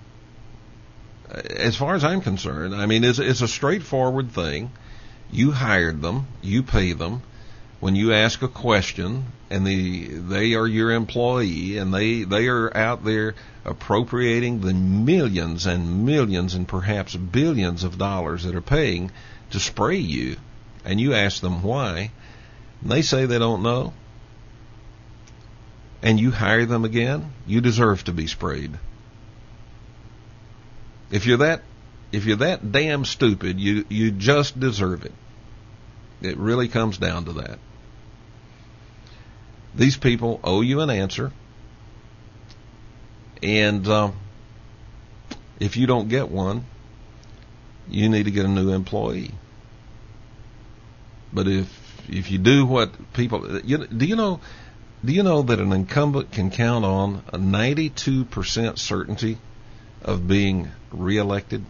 as far as I'm concerned, I mean, it's, it's a straightforward thing. You hired them, you pay them. When you ask a question, and the they are your employee, and they, they are out there appropriating the millions and millions and perhaps billions of dollars that are paying to spray you, and you ask them why, and they say they don't know, and you hire them again, you deserve to be sprayed. If you're that, if you're that damn stupid, you, you just deserve it. It really comes down to that. These people owe you an answer, and uh, if you don't get one, you need to get a new employee. But if if you do what people, you, do you know, do you know that an incumbent can count on a ninety-two percent certainty of being reelected?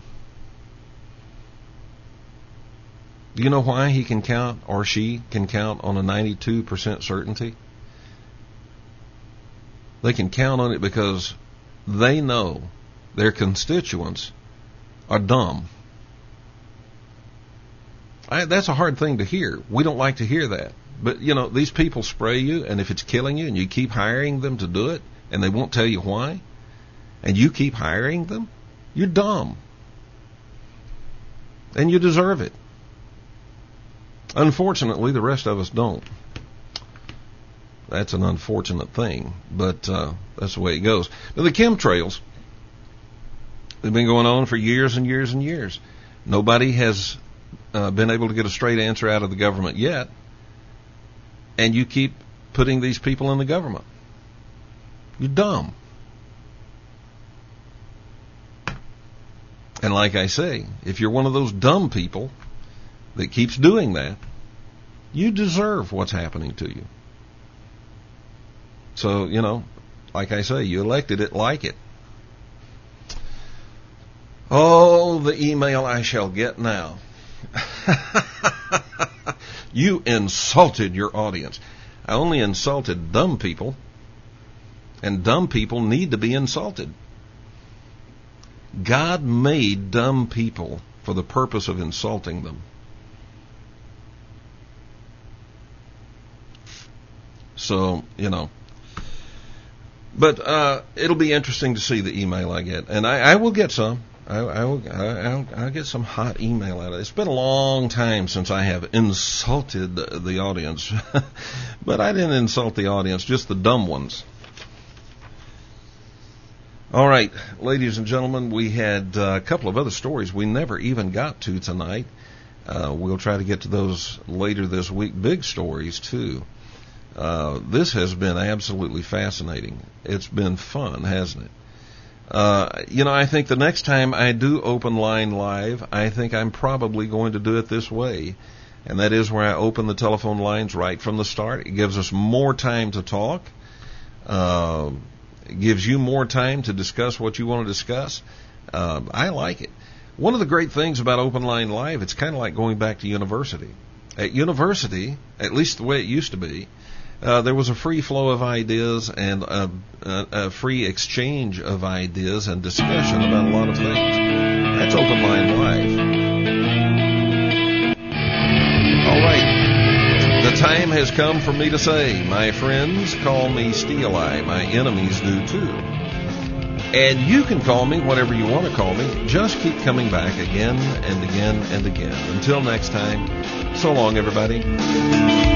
Do you know why he can count, or she can count on a ninety-two percent certainty? They can count on it because they know their constituents are dumb. I, that's a hard thing to hear. We don't like to hear that. But, you know, these people spray you, and if it's killing you and you keep hiring them to do it, and they won't tell you why, and you keep hiring them, you're dumb. And you deserve it. Unfortunately, the rest of us don't. That's an unfortunate thing, but uh, that's the way it goes. Now, the chemtrails, they've been going on for years and years and years. Nobody has uh, been able to get a straight answer out of the government yet, and you keep putting these people in the government. You're dumb. And like I say, if you're one of those dumb people that keeps doing that, you deserve what's happening to you. So, you know, like I say, you elected it, like it. Oh, the email I shall get now. You insulted your audience. I only insulted dumb people, and dumb people need to be insulted. God made dumb people for the purpose of insulting them. So, you know. But uh, it'll be interesting to see the email I get. And I, I will get some. I, I will, I, I'll, I'll get some hot email out of it. It's been a long time since I have insulted the audience. But I didn't insult the audience, just the dumb ones. All right, ladies and gentlemen, we had uh, a couple of other stories we never even got to tonight. Uh, we'll try to get to those later this week. Big stories, too. Uh, this has been absolutely fascinating. It's been fun, hasn't it? Uh, you know, I think the next time I do Open Line Live, I think I'm probably going to do it this way. And that is where I open the telephone lines right from the start. It gives us more time to talk. Uh, it gives you more time to discuss what you want to discuss. Uh, I like it. One of the great things about Open Line Live, it's kind of like going back to university. At university, at least the way it used to be, Uh, there was a free flow of ideas and a, a, a free exchange of ideas and discussion about a lot of things. That's Open Line Live. All right. The time has come for me to say, my friends call me Steel Eye. My enemies do too. And you can call me whatever you want to call me. Just keep coming back again and again and again. Until next time, so long, everybody.